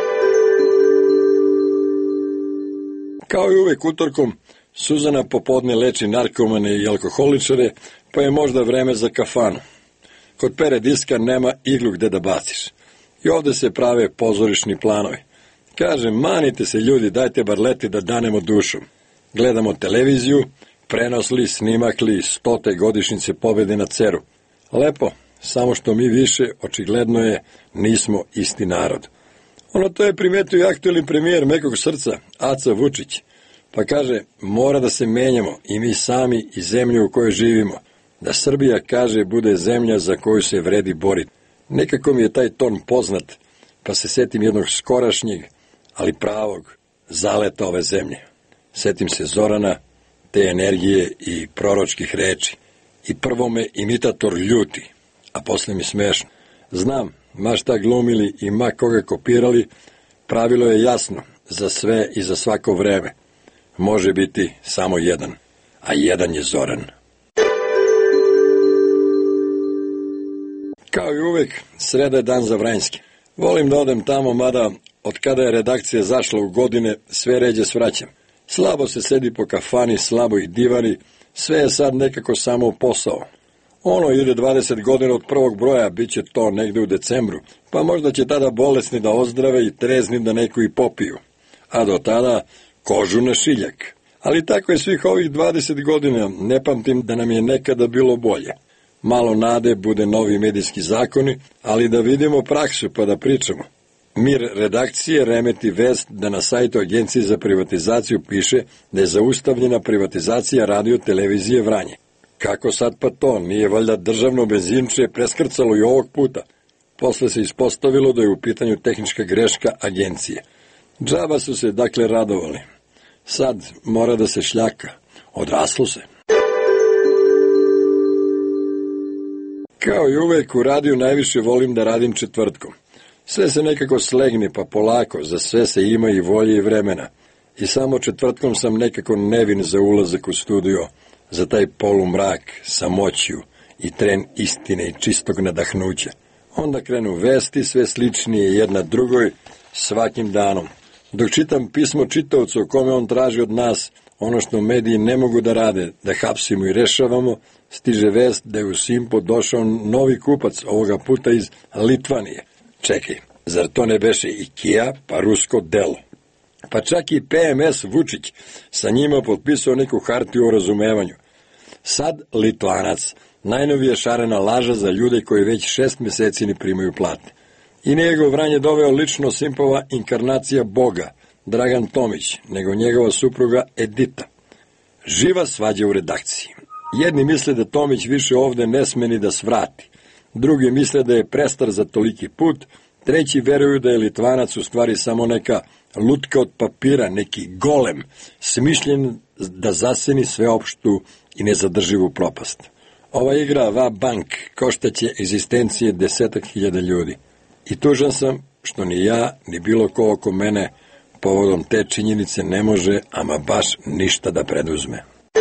Kao i uvek utorkom, Suzana popodne leči narkomane i alkoholičare, pa je možda vreme za kafanu. Kod Pere Diska nema iglu gde da baciš. I ovde se prave pozorišni planovi. Kaže, manite se ljudi, dajte bar leti da danemo dušom. Gledamo televiziju, prenosli, snimakli 100. godišnjice pobede na Ceru. Lepo, samo što mi više, očigledno je, nismo isti narod. Ono to je primetio i aktuelni premijer mekog srca, Aca Vučić. Pa kaže, mora da se menjamo i mi sami i zemlju u kojoj živimo. Da Srbija, kaže, bude zemlja za koju se vredi boriti. Nekako mi je taj ton poznat, pa se setim jednog skorašnjeg, ali pravog zaleta ove zemlje. Setim se Zorana, te energije i proročkih reči. I prvo me imitator ljuti, a posle mi smešno. Znam, ma šta glumili i ma koga kopirali, pravilo je jasno, za sve i za svako vreme. Može biti samo jedan, a jedan je Zoran. Kao i uvek, sreda je dan za Vranjski. Volim da odem tamo, mada od kada je redakcija zašla u godine, sve ređe svraćam. Slabo se sedi po kafani, slabo ih divani, sve je sad nekako samo posao. Ono ide 20 godina od prvog broja, bit će to negde u decembru, pa možda će tada bolesni da ozdrave i trezni da neku i popiju. A do tada kožu na šiljak. Ali tako je svih ovih 20 godina, ne pamtim da nam je nekada bilo bolje. Malo nade, bude novi medijski zakoni, ali da vidimo praksu pa da pričamo. Mir redakcije remeti vest da na sajtu Agencije za privatizaciju piše da je zaustavljena privatizacija radio televizije Vranje. Kako sad pa to? Nije valjda državno benzinče preskrcalo i ovog puta? Posle se ispostavilo da je u pitanju tehnička greška agencije. Džaba su se dakle radovali. Sad mora da se šljaka. Odraslo se. Kao i uvek u radiju najviše volim da radim četvrtkom. Sve se nekako slegne pa polako, za sve se ima i volje i vremena. I samo četvrtkom sam nekako nevin za ulazak u studio, za taj polumrak, samoću i tren istine i čistog nadahnuća. Onda krenu vesti, sve sličnije jedna drugoj, svakim danom. Dok čitam pismo čitaocu o kome on traži od nas ono što mediji ne mogu da rade, da hapsimo i rešavamo, stiže vest da je u Simpo došao novi kupac, ovoga puta iz Litvanije. Čekaj, zar to ne beše IKEA, pa rusko delo? Pa čak i PMS Vučić sa njima potpisao neku hartiju o razumevanju. Sad Litvanac, najnovije šarena laža za ljude koji već 6 meseci ne primaju plate. I nije ga u Vranje doveo lično Simpova inkarnacija Boga, Dragan Tomić, nego njegova supruga Edita. Živa svađa u redakciji. Jedni misle da Tomić više ovde ne sme ni da svrati. Drugi misle da je prestar za toliki put. Treći veruju da je Litvanac u stvari samo neka lutka od papira, neki golem, smišljen da zaseni sveopštu i nezadrživu propast. Ova igra va bank koštaće egzistencije 10.000 ljudi. I tužan sam što ni ja, ni bilo ko oko mene povodom te činjenice ne može ama baš ništa da preduzme.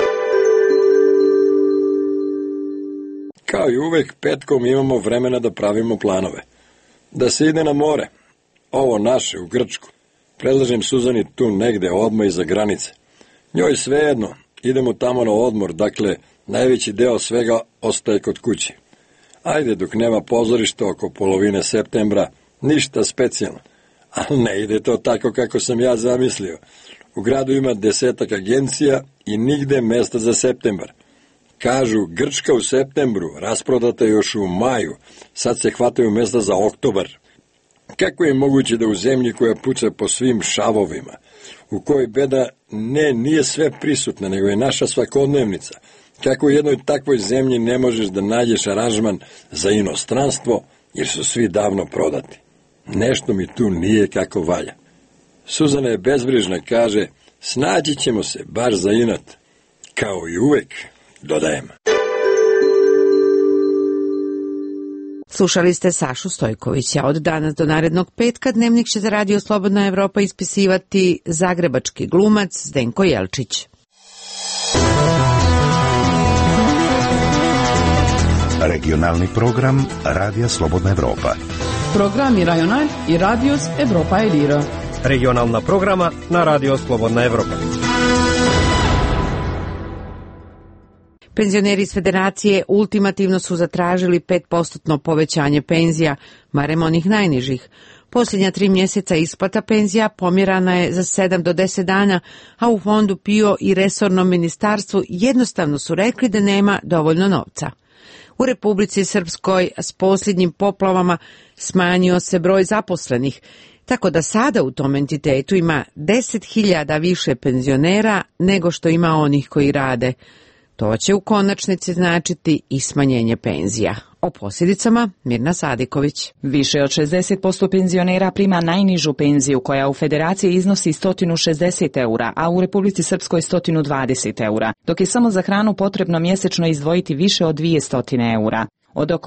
Kao i uvek, petkom imamo vremena da pravimo planove. Da se ide na more, ovo naše, u Grčku. Predlažem Suzani tu negde, odmah iza granice. Njoj svejedno, idemo tamo na odmor, dakle, najveći deo svega ostaje kod kuće. Ajde, dok nema pozorišta oko polovine septembra, ništa specijalno. Ali ne ide to tako kako sam ja zamislio. U gradu ima 10 agencija i nigde mesta za septembar. Kažu, Grčka u septembru, rasprodata još u maju, sad se hvataju mesta za oktobar. Kako je moguće da u zemlji koja puca po svim šavovima, u kojoj beda nije sve prisutna, nego je naša svakodnevnica, kako u jednoj takvoj zemlji ne možeš da nađeš aranžman za inostranstvo, jer su svi davno prodati? Nešto mi tu nije kako valja. Suzana je bezbrižna, kaže, snaći ćemo se, baš za inat. Kao i uvek, dodajem. Slušali ste Sašu Stojkovića. Od danas do narednog petka dnevnik će za Radio Slobodna Evropa ispisivati zagrebački glumac Zdenko Jelčić. Regionalni program Radija Slobodna Evropa. Programi Rajonal i Radios Evropa Elira. Regionalna programa na Radio Slobodna Evropa. Penzioneri iz Federacije ultimativno su zatražili 5% povećanje penzija, barem onih najnižih. Posljednja 3 mjeseca isplata penzija pomjerana je za 7 do 10 dana, a u fondu PIO i resornom ministarstvu jednostavno su rekli da nema dovoljno novca. U Republici Srpskoj s posljednjim poplavama smanjio se broj zaposlenih, tako da sada u tom entitetu ima 10.000 više penzionera nego što ima onih koji rade. To će u konačnici značiti i smanjenje penzija. O posljedicama Mirna Sadiković. Više od 60% penzionera prima najnižu penziju koja u Federaciji iznosi 160 eura, a u Republici Srpskoj 120 eura, dok je samo za hranu potrebno mjesečno izdvojiti više od 200 eura. Od oko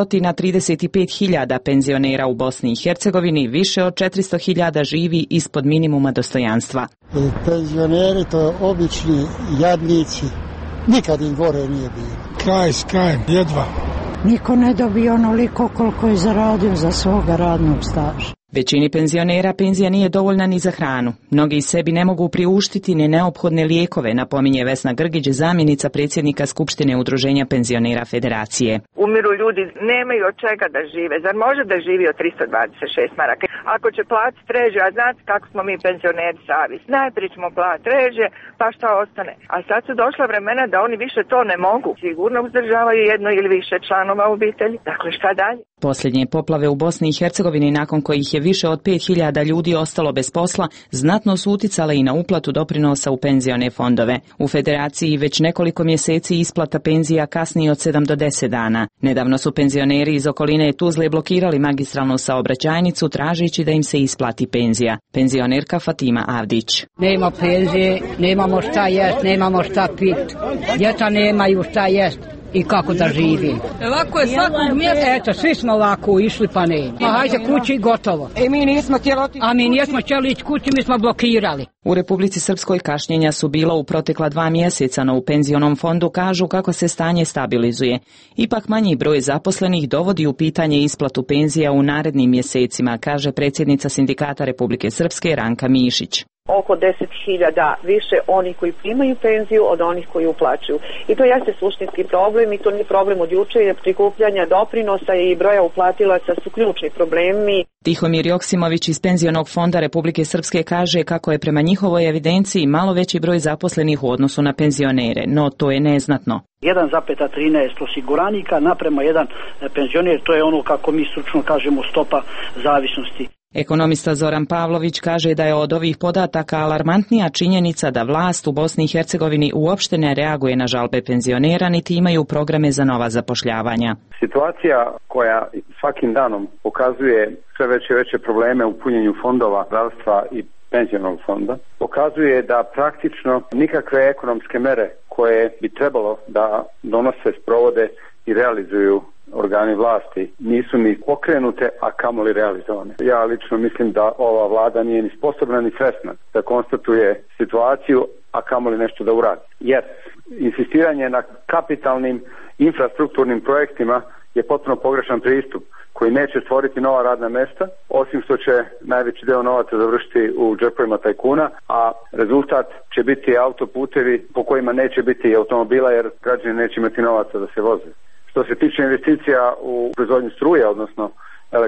635.000 penzionera u Bosni i Hercegovini, više od 400.000 živi ispod minimuma dostojanstva. Penzioneri to obični jadnici, nikad im gore nije bilo. Kraj s krajem, jedva. Niko ne dobije onoliko koliko je zaradio za svoga radnog staža. Većini penzionera penzija nije dovoljna ni za hranu. Mnogi sebi ne mogu priuštiti ni neophodne lijekove, napominje Vesna Grgić, zamjenica predsjednika Skupštine Udruženja penzionera Federacije. Umiru ljudi, nemaju od čega da žive. Zar može da živi od 326 maraka? Ako će platiti reže, a znate kako smo mi penzioneri savjesni. Najprije ćemo platiti reže, pa šta ostane. A sad su došla vremena da oni više to ne mogu. Sigurno uzdržavaju jedno ili više članova obitelji. Dakle, šta dalje? Posljednje poplave u Bosni i Hercegovini, nakon kojih je više od 5.000 ljudi ostalo bez posla, znatno su uticale i na uplatu doprinosa u penzione fondove. U Federaciji već nekoliko mjeseci isplata penzija kasni od 7 do 10 dana. Nedavno su penzioneri iz okoline Tuzle blokirali magistralnu saobraćajnicu tražeći da im se isplati penzija. Penzionerka Fatima Avdić. Nema penzije, nemamo šta jest, nemamo šta pit. Djeca nemaju šta jest. I kako da živim. Ovako je svakog mjesta. Eto, svi smo ovako išli pa ne. Pa hajde kući i gotovo. Mi nismo htjeli otići. A mi nismo htjeli ići kući, mi smo blokirali. U Republici Srpskoj kašnjenja su bila u protekla 2 mjeseca, no u penzionom fondu kažu kako se stanje stabilizuje. Ipak manji broj zaposlenih dovodi u pitanje isplatu penzija u narednim mjesecima, kaže predsjednica Sindikata Republike Srpske Ranka Mišić. Oko 10.000 više onih koji primaju penziju od onih koji uplaćuju. I to jeste suštinski problem i to nije problem od juče, jer prikupljanja doprinosa i broja uplatilaca su ključni problemi. Tihomir Joksimović iz Penzionog fonda Republike Srpske kaže kako je prema njihovoj evidenciji malo veći broj zaposlenih u odnosu na penzionere, no to je neznatno. 1,13 osiguranika naprema jedan penzioner, to je ono kako mi stručno kažemo stopa zavisnosti. Ekonomista Zoran Pavlović kaže da je od ovih podataka alarmantnija činjenica da vlast u Bosni i Hercegovini uopšte ne reaguje na žalbe penzionera niti imaju programe za nova zapošljavanja. Situacija koja svakim danom pokazuje sve veće probleme u punjenju fondova zdravstva i penzionog fonda, pokazuje da praktično nikakve ekonomske mere koje bi trebalo da donose, sprovode i realizuju organi vlasti nisu ni pokrenute, a kamoli realizovane. Ja lično mislim da ova vlada nije ni sposobna ni svesna da konstatuje situaciju, a kamoli nešto da uradi. Jer insistiranje na kapitalnim infrastrukturnim projektima je potpuno pogrešan pristup koji neće stvoriti nova radna mesta, osim što će najveći deo novaca završiti u džepovima tajkuna, a rezultat će biti autoputevi po kojima neće biti automobila jer građani neće imati novaca da se voze. Što se tiče investicija u proizvodnju struje, odnosno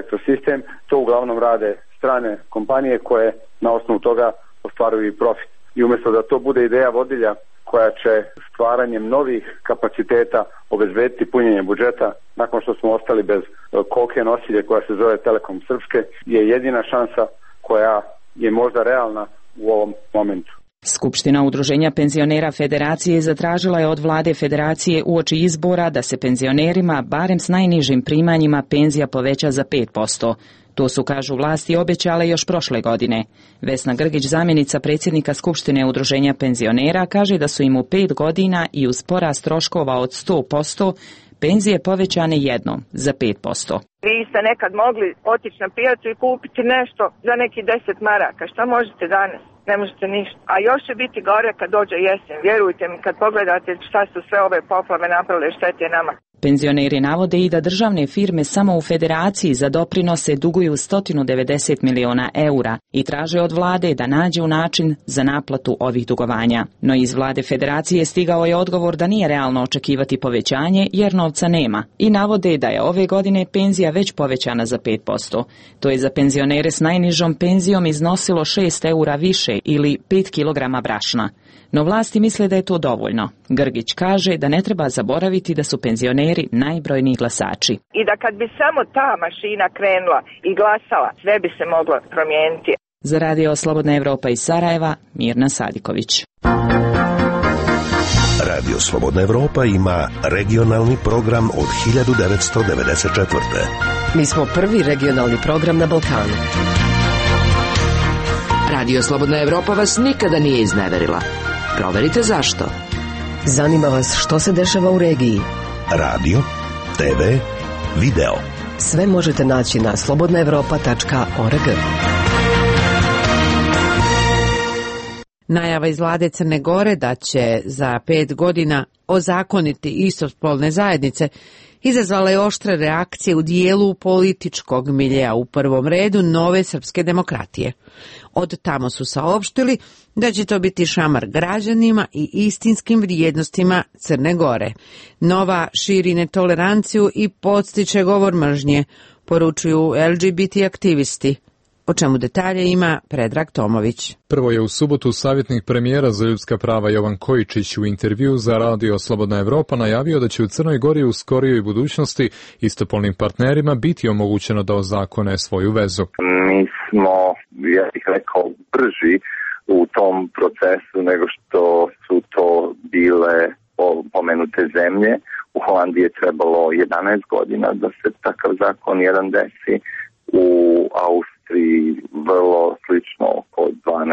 elektrosistem, to uglavnom rade strane kompanije koje na osnovu toga ostvaruju i profit. i umjesto da to bude ideja vodilja koja će stvaranjem novih kapaciteta obezbediti punjenje budžeta, nakon što smo ostali bez koke nosilje koja se zove Telekom Srpske, je jedina šansa koja je možda realna u ovom momentu. Skupština Udruženja penzionera Federacije zatražila je od vlade Federacije uoči izbora da se penzionerima, barem s najnižim primanjima, penzija poveća za 5%. To su, kažu vlasti, obećale još prošle godine. Vesna Grgić, zamjenica predsjednika Skupštine Udruženja penzionera, kaže da su im u 5 godina i uz porast troškova od 100% penzije povećane jednom za 5%. Vi ste nekad mogli otići na pijacu i kupiti nešto za neki 10 maraka. Šta možete danas? Ne možete ništa. A još će biti gore kad dođe jesen. Vjerujte mi, kad pogledate šta su sve ove poplave napravile štete nama. Penzioneri navode i da državne firme samo u Federaciji za doprinose duguju 190 miliona eura i traže od vlade da nađe način za naplatu ovih dugovanja. No iz vlade Federacije stigao je odgovor da nije realno očekivati povećanje jer novca nema i navode da je ove godine penzija već povećana za 5%. To je za penzionere s najnižom penzijom iznosilo 6 eura više ili 5 kilograma brašna. No vlasti misle da je to dovoljno. Grgić kaže da ne treba zaboraviti da su penzioneri najbrojniji glasači. I da kad bi samo ta mašina krenula i glasala, sve bi se moglo promijeniti. Za Radio Slobodna Evropa iz Sarajeva, Mirna Sadiković. Radio Slobodna Evropa ima regionalni program od 1994. Mi smo prvi regionalni program na Balkanu. Radio Slobodna Evropa vas nikada nije izneverila. Proverite zašto. Zanima vas što se dešava u regiji. Radio, TV, video. Sve možete naći na slobodnaevropa.org. Najava iz vlade Crne Gore da će za 5 godina ozakoniti istospolne zajednice izazvala je oštre reakcije u dijelu političkog miljea, u prvom redu Nove srpske demokratije. Od tamo su saopštili da će to biti šamar građanima i istinskim vrijednostima Crne Gore. Nova širi netoleranciju i podstiče govor mržnje, poručuju LGBT aktivisti. O čemu detalje ima Predrag Tomović. Prvo je u subotu savjetnik premijera za ljudska prava Jovan Kojičić u intervju za Radio Slobodna Evropa najavio da će u Crnoj Gori u skorijoj budućnosti istopolnim partnerima biti omogućeno da ozakone svoju vezu. Mi smo, ja bih rekao, brži u tom procesu nego što su to bile pomenute zemlje. U Holandiji je trebalo 11 godina da se takav zakon jedan desi. U Austriji vrlo slično oko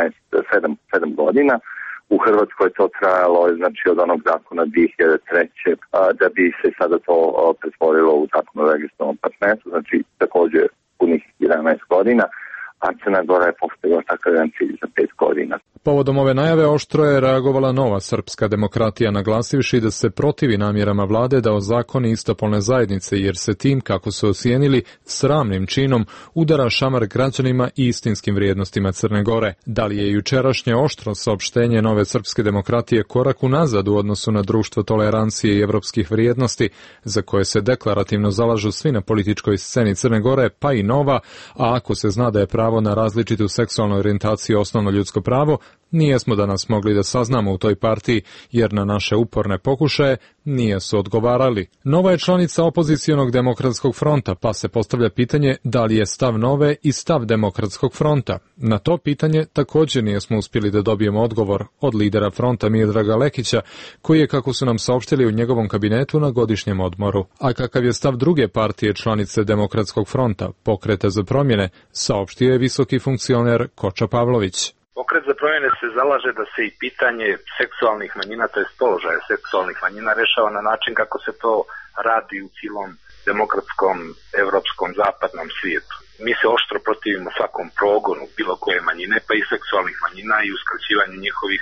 7 godina. U Hrvatskoj je to trajalo, znači od onog zakona 2003. Da bi se sada to pretvorilo u zakon o registrovanom partnerstvu, znači također punih 11 godina. A Crna Gora je postavila takav jedan cilj za 5 godina. Povodom ove najave oštro je reagovala Nova srpska demokratija, naglasivši da se protivi namjerama vlade da ozakoni istopolne zajednice, jer se tim, kako su ocijenili, sramnim činom udara šamar građanima i istinskim vrijednostima Crne Gore. Da li je jučerašnje oštro saopštenje Nove srpske demokratije korak unazad u odnosu na društvo tolerancije i evropskih vrijednosti, za koje se deklarativno zalažu svi na političkoj sceni Crne Gore, pa i Nova, a ako se zna da je pravo na različitu seksualnu orijentaciju osnovno ljudsko pravo, nijesmo danas mogli da saznamo u toj partiji, jer na naše uporne pokušaje nije su odgovarali. Nova je članica opozicionog demokratskog fronta, pa se postavlja pitanje da li je stav Nove i stav demokratskog fronta. Na to pitanje također nijesmo uspjeli da dobijemo odgovor od lidera fronta Miodraga Lekića, koji je, kako su nam saopštili, u njegovom kabinetu na godišnjem odmoru. A kakav je stav druge partije članice demokratskog fronta, Pokreta za promjene, saopštio je visoki funkcioner Koča Pavlović. Pokret za promjene se zalaže da se i pitanje seksualnih manjina, to je položaja seksualnih manjina, rešava na način kako se to radi u cijelom demokratskom, evropskom, zapadnom svijetu. Mi se oštro protivimo svakom progonu bilo koje manjine, pa i seksualnih manjina i uskraćivanju njihovih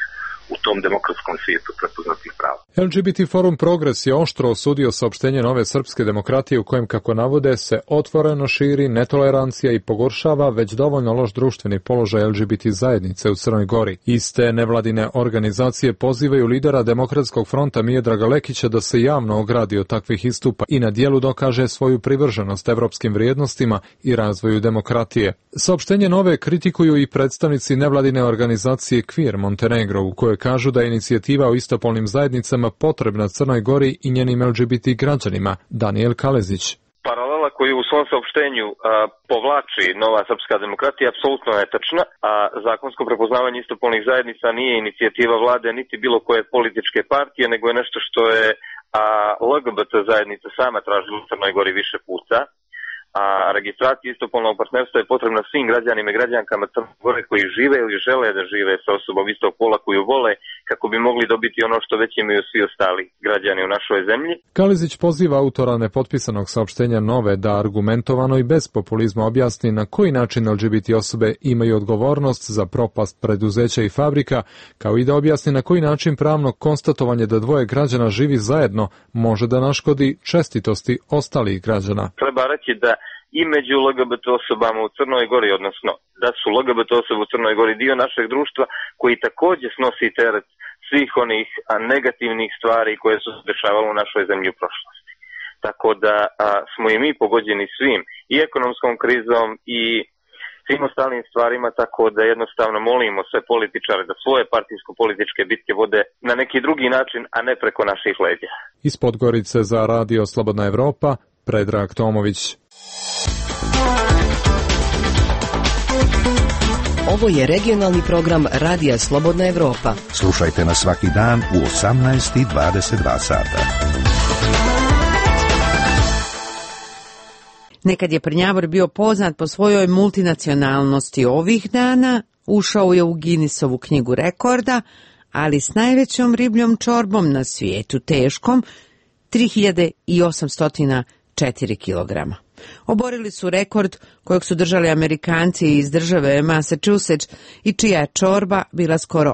u tom demokratskom svijetu prepoznatih prava. LGBT Forum Progres je oštro osudio saopštenje Nove srpske demokratije u kojem, kako navode, se otvoreno širi netolerancija i pogoršava već dovoljno loš društveni položaj LGBT zajednice u Crnoj Gori. Iste nevladine organizacije pozivaju lidera Demokratskog fronta Miodraga Lekića da se javno ogradi od takvih istupa i na dijelu dokaže svoju privrženost evropskim vrijednostima i razvoju demokratije. Saopštenje Nove kritikuju i predstavnici nevladine organizacije Queer Montenegro, u kojoj kažu da je inicijativa o istopolnim zajednicama potrebna Crnoj Gori i njenim LGBT građanima. Daniel Kalezić. Paralela koju u svom saopštenju povlači Nova srpska demokratija apsolutno netačna, a zakonsko prepoznavanje istopolnih zajednica nije inicijativa vlade niti bilo koje političke partije, nego je nešto što je LGBT zajednica sama tražila u Crnoj Gori više puta. A registracija istopolnog partnerstva je potrebna svim građanima i građankama Crne Gore koji žive ili žele da žive sa osobom istog pola koju vole, kako bi mogli dobiti ono što već imaju svi ostali građani u našoj zemlji. Kalezić poziva autora nepotpisanog saopštenja Nove da argumentovano i bez populizma objasni na koji način LGBT osobe imaju odgovornost za propast preduzeća i fabrika, kao i da objasni na koji način pravno konstatovanje da dvoje građana živi zajedno može da naškodi čestitosti ostalih građana. Treba reći da i među LGBT osobama u Crnoj Gori, odnosno da su LGBT osobe u Crnoj Gori dio našeg društva koji također snosi teret svih onih negativnih stvari koje su se dešavale u našoj zemlji u prošlosti. Tako da smo i mi pogođeni svim, i ekonomskom krizom i svim ostalim stvarima, tako da jednostavno molimo sve političare da svoje partijsko-političke bitke vode na neki drugi način, a ne preko naših leđa. Iz Podgorice za Radio Slobodna Evropa, Predrag Tomović. Ovo je regionalni program Radija Slobodna Evropa. Slušajte nas svaki dan u 18:22 sata. Nekad je Prnjavor bio poznat po svojoj multinacionalnosti. Ovih dana ušao je u Guinnessovu knjigu rekorda, ali s najvećom ribljom čorbom na svijetu, teškom 3804 kilograma. Oborili su rekord kojeg su držali Amerikanci iz države Massachusetts i čija je čorba bila skoro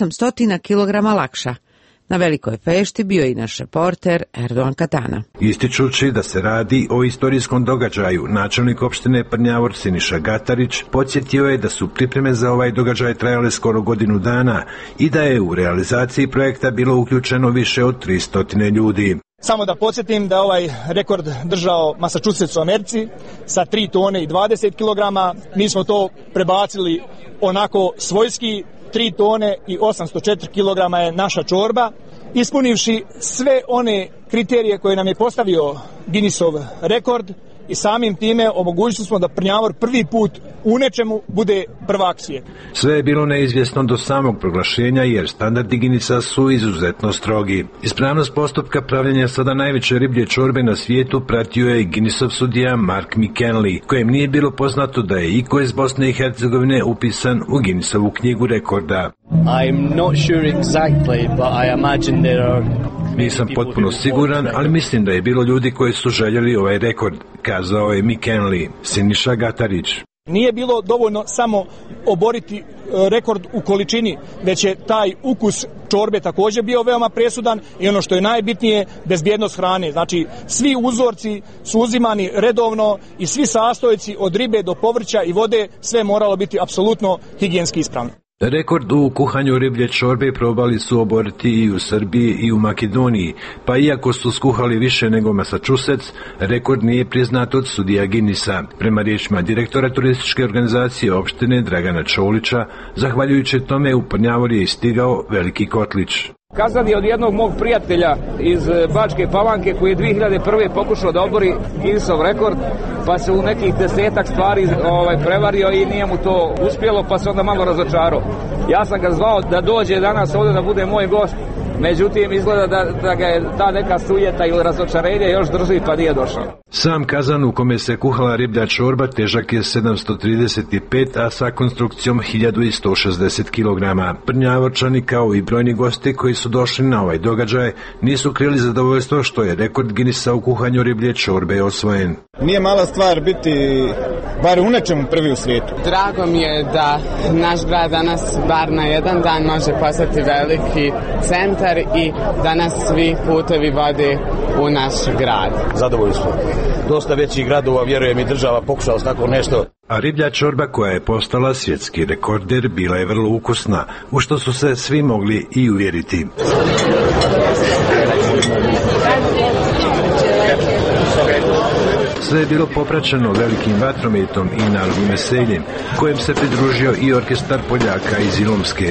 800 kilograma lakša. Na velikoj fešti bio i naš reporter Erdogan Katana. Ističući da se radi o istorijskom događaju, načelnik opštine Prnjavor Siniša Gatarić podsjetio je da su pripreme za ovaj događaj trajale skoro godinu dana i da je u realizaciji projekta bilo uključeno više od 300 ljudi. Samo da podsjetim da ovaj rekord držao Massachusetts u Americi sa 3 tone i 20 kilograma. Mi smo to prebacili onako svojski, 3 tone i 804 kilograma je naša čorba. Ispunivši sve one kriterije koje nam je postavio Guinnessov rekord i samim time omogućili smo da Prnjavor prvi put u nečemu bude prvak svijeta. Sve je bilo neizvjesno do samog proglašenja jer standardi Guinnessa su izuzetno strogi. Ispravnost postupka pravljenja sada najveće riblje čorbe na svijetu pratio je Guinnessov sudija Mark McKinley, kojem nije bilo poznato da je iko iz Bosne i Hercegovine upisan u Guinnessovu knjigu rekorda. I'm not sure exactly, but I imagine there are... Nisam potpuno siguran, ali mislim da je bilo ljudi koji su željeli ovaj rekord, kazao je McKinley. Siniša Gatarić. Nije bilo dovoljno samo oboriti rekord u količini, već je taj ukus čorbe također bio veoma presudan i ono što je najbitnije, bezbjednost hrane. Znači, svi uzorci su uzimani redovno i svi sastojci od ribe do povrća i vode, sve moralo biti apsolutno higijenski ispravno. Rekord u kuhanju riblje čorbe probali su oboriti i u Srbiji i u Makedoniji, pa iako su skuhali više nego Massachusetts, rekord nije priznat od sudija Guinnessa. Prema riječima direktora turističke organizacije opštine Dragana Čolića, zahvaljujući tome u Prnjavor je stigao veliki kotlić. Kazan je od jednog mog prijatelja iz Bačke Palanke koji je 2001. pokušao da obori Guinnessov rekord, pa se u nekih 10 stvari prevario i nije mu to uspjelo, pa se onda malo razočarao. Ja sam ga zvao da dođe danas ovdje da bude moj gost međutim izgleda da ga je ta neka sujeta ili razočarenje još drži pa nije došao. Sam kazan u kome se kuhala riblja čorba težak je 735, a sa konstrukcijom 1160 kg. Prnjavorčani kao i brojni gosti koji su došli na ovaj događaj nisu krili zadovoljstvo što je rekord Guinnessa u kuhanju riblje čorbe osvojen. Nije mala stvar biti bar u nečemu prvi u svijetu. Drago mi je da naš grad danas bar na jedan dan može postati veliki centar i da nas svi putevi vode u naš grad. Zadovoljni smo. Dosta većih gradova, vjerujem, i država pokušala s tako nešto. A riblja čorba koja je postala svjetski rekorder bila je vrlo ukusna, u što su se svi mogli i uvjeriti. Sve je bilo popraćeno velikim vatrometom i narodnim veseljem, kojem se pridružio i orkestar Poljaka iz Ilomske.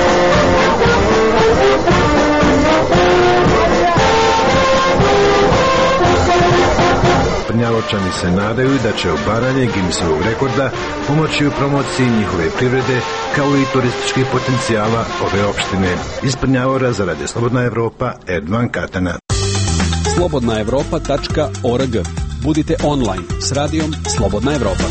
Prnjavočani se nadaju da će obaranje Guinnessovog rekorda pomoći u promociji njihove privrede kao i turističkih potencijala ove opštine. Iz Prnjavora za Radio Slobodna Evropa, Erdovan Katana. slobodnaevropa.org. Budite online s radijom Slobodna Evropa.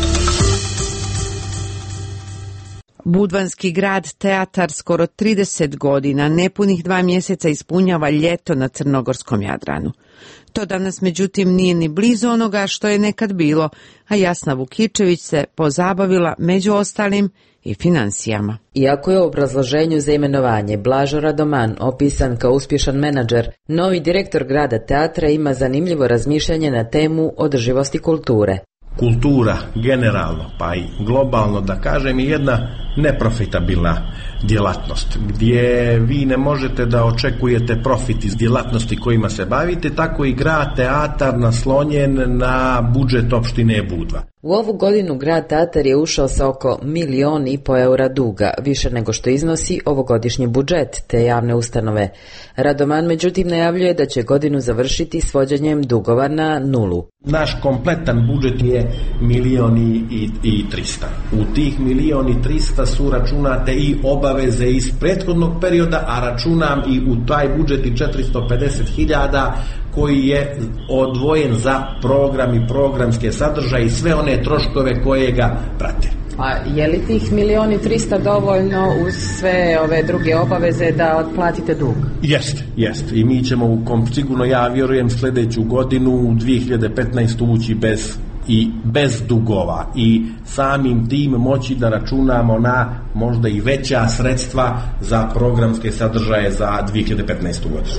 Budvanski grad teatar skoro 30 godina, nepunih 2 mjeseca ispunjava ljeto na crnogorskom Jadranu. To danas međutim nije ni blizu onoga što je nekad bilo, a Jasna Vukičević se pozabavila među ostalim i financijama. Iako je u obrazloženju za imenovanje Blažo Radoman opisan kao uspješan menadžer, novi direktor grada teatra ima zanimljivo razmišljanje na temu održivosti kulture. Kultura generalno, pa i globalno, da kažem, je jedna neprofitabilna djelatnost, gdje vi ne možete da očekujete profit iz djelatnosti kojima se bavite, tako i grad teatar naslonjen na budžet opštine Budva. U ovu godinu grad teatar je ušao sa oko 1,5 miliona eura duga, više nego što iznosi ovogodišnji budžet te javne ustanove. Radoman međutim najavljuje da će godinu završiti svođenjem dugova na nulu. Naš kompletan budžet je 1.300.000. U tih 1.300.000 su računate i obaveze iz prethodnog perioda, a računam i u taj budžet i 450.000 koji je odvojen za program i programske sadržaje i sve one troškove koje ga prate. A je li tih 1.300.000 dovoljno uz sve ove druge obaveze da otplatite dug? Jest. I mi ćemo sigurno, ja vjerujem, sljedeću godinu u 2015. ući bez dugova i samim tim moći da računamo na možda i veća sredstva za programske sadržaje za 2015. godinu.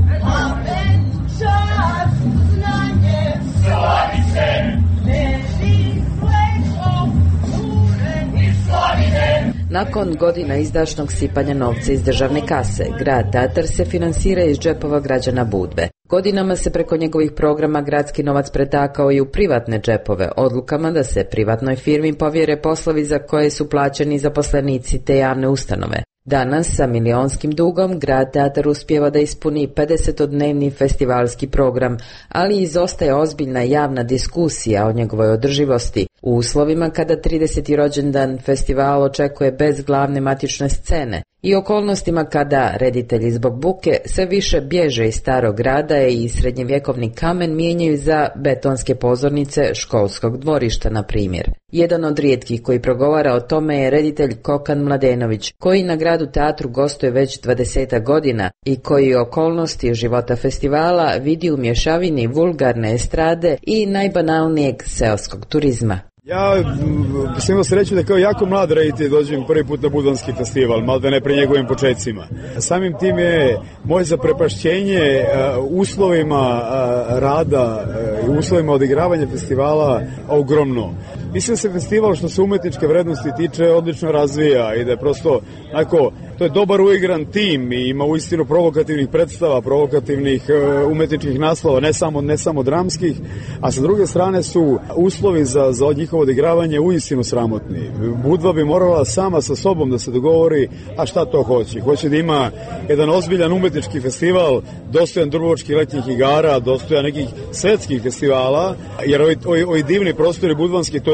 Nakon godina izdašnog sipanja novca iz državne kase, grad teatar se finansira iz džepova građana Budve. Godinama se preko njegovih programa gradski novac pretakao i u privatne džepove, odlukama da se privatnoj firmi povjere poslovi za koje su plaćeni zaposlenici te javne ustanove. Danas, sa milionskim dugom, grad teatar uspijeva da ispuni 50-dnevni festivalski program, ali izostaje ozbiljna javna diskusija o njegovoj održivosti u uslovima kada 30. rođendan festivala očekuje bez glavne matične scene i okolnostima kada reditelji zbog buke sve više bježe iz starog grada i srednjevjekovni kamen mijenjaju za betonske pozornice školskog dvorišta, na primjer. Jedan od rijetkih koji progovara o tome je reditelj Kokan Mladenović, koji na gradu teatru gostuje već 20 godina i koji okolnosti života festivala vidi u mješavini vulgarne estrade i najbanalnijeg seoskog turizma. Ja sam imao sreću da kao jako mlad reditelj dođem prvi put na Budvanski festival, malo da ne pre njegovim početcima. Samim tim je moje zaprepašćenje uslovima rada i uslovima odigravanja festivala ogromno. Mislim da se festival što se umetničke vrednosti tiče odlično razvija i da je prosto to je dobar uigran tim i ima uistinu provokativnih predstava, provokativnih umetničkih naslova, ne samo dramskih, a sa druge strane su uslovi za njihovo odigravanje uistinu sramotni. Budva bi morala sama sa sobom da se dogovori, a šta to hoće. Hoće da ima jedan ozbiljan umetnički festival, dostojan Dubrovačkih letnjih igara, dostojan nekih svetskih festivala, jer ovi divni prostori budvanski, to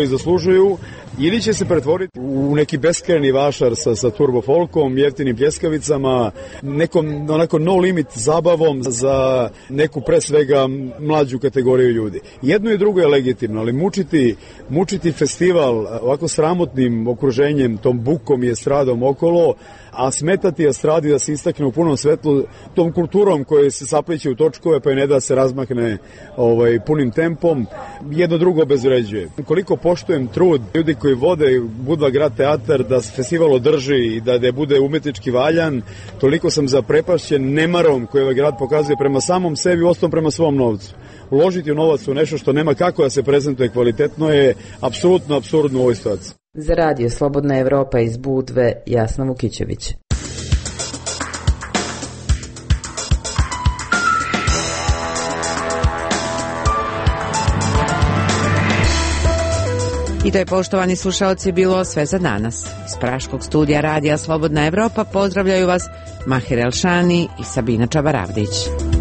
i zaslužuju, ili će se pretvoriti u neki beskrajni vašar sa turbo folkom, jeftinim pljeskavicama, nekom onako no limit zabavom za neku pre svega mlađu kategoriju ljudi. Jedno i drugo je legitimno, ali mučiti festival ovako sramotnim okruženjem, tom bukom i estradom okolo, a smetati estradi da se istakne u punom svetlu tom kulturom koja se sapliće u točkove pa je ne da se razmakne punim tempom, jedno drugo obezvređuje. Koliko poštujem trud ljudi koji vode Budva grad teatar da se festival održi i da bude umetnički valjan, toliko sam zaprepašćen nemarom koji ovaj grad pokazuje prema samom sebi, ostom prema svom novcu. Uložiti u novac u nešto što nema kako da se prezentuje kvalitetno je apsolutno apsurdno u ovoj situaciji. Za radio Slobodna Evropa iz Budve, Jasna Vukićević. I to je, poštovani slušaoci, bilo sve za danas. Iz praškog studija radija Slobodna Evropa pozdravljaju vas Mahir Elšani i Sabina Čabaravdić.